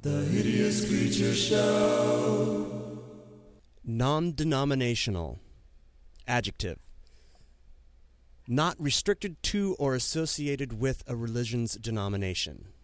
The Hideous Creature Show. Non-denominational. Adjective. Not restricted to or associated with a religion's denomination.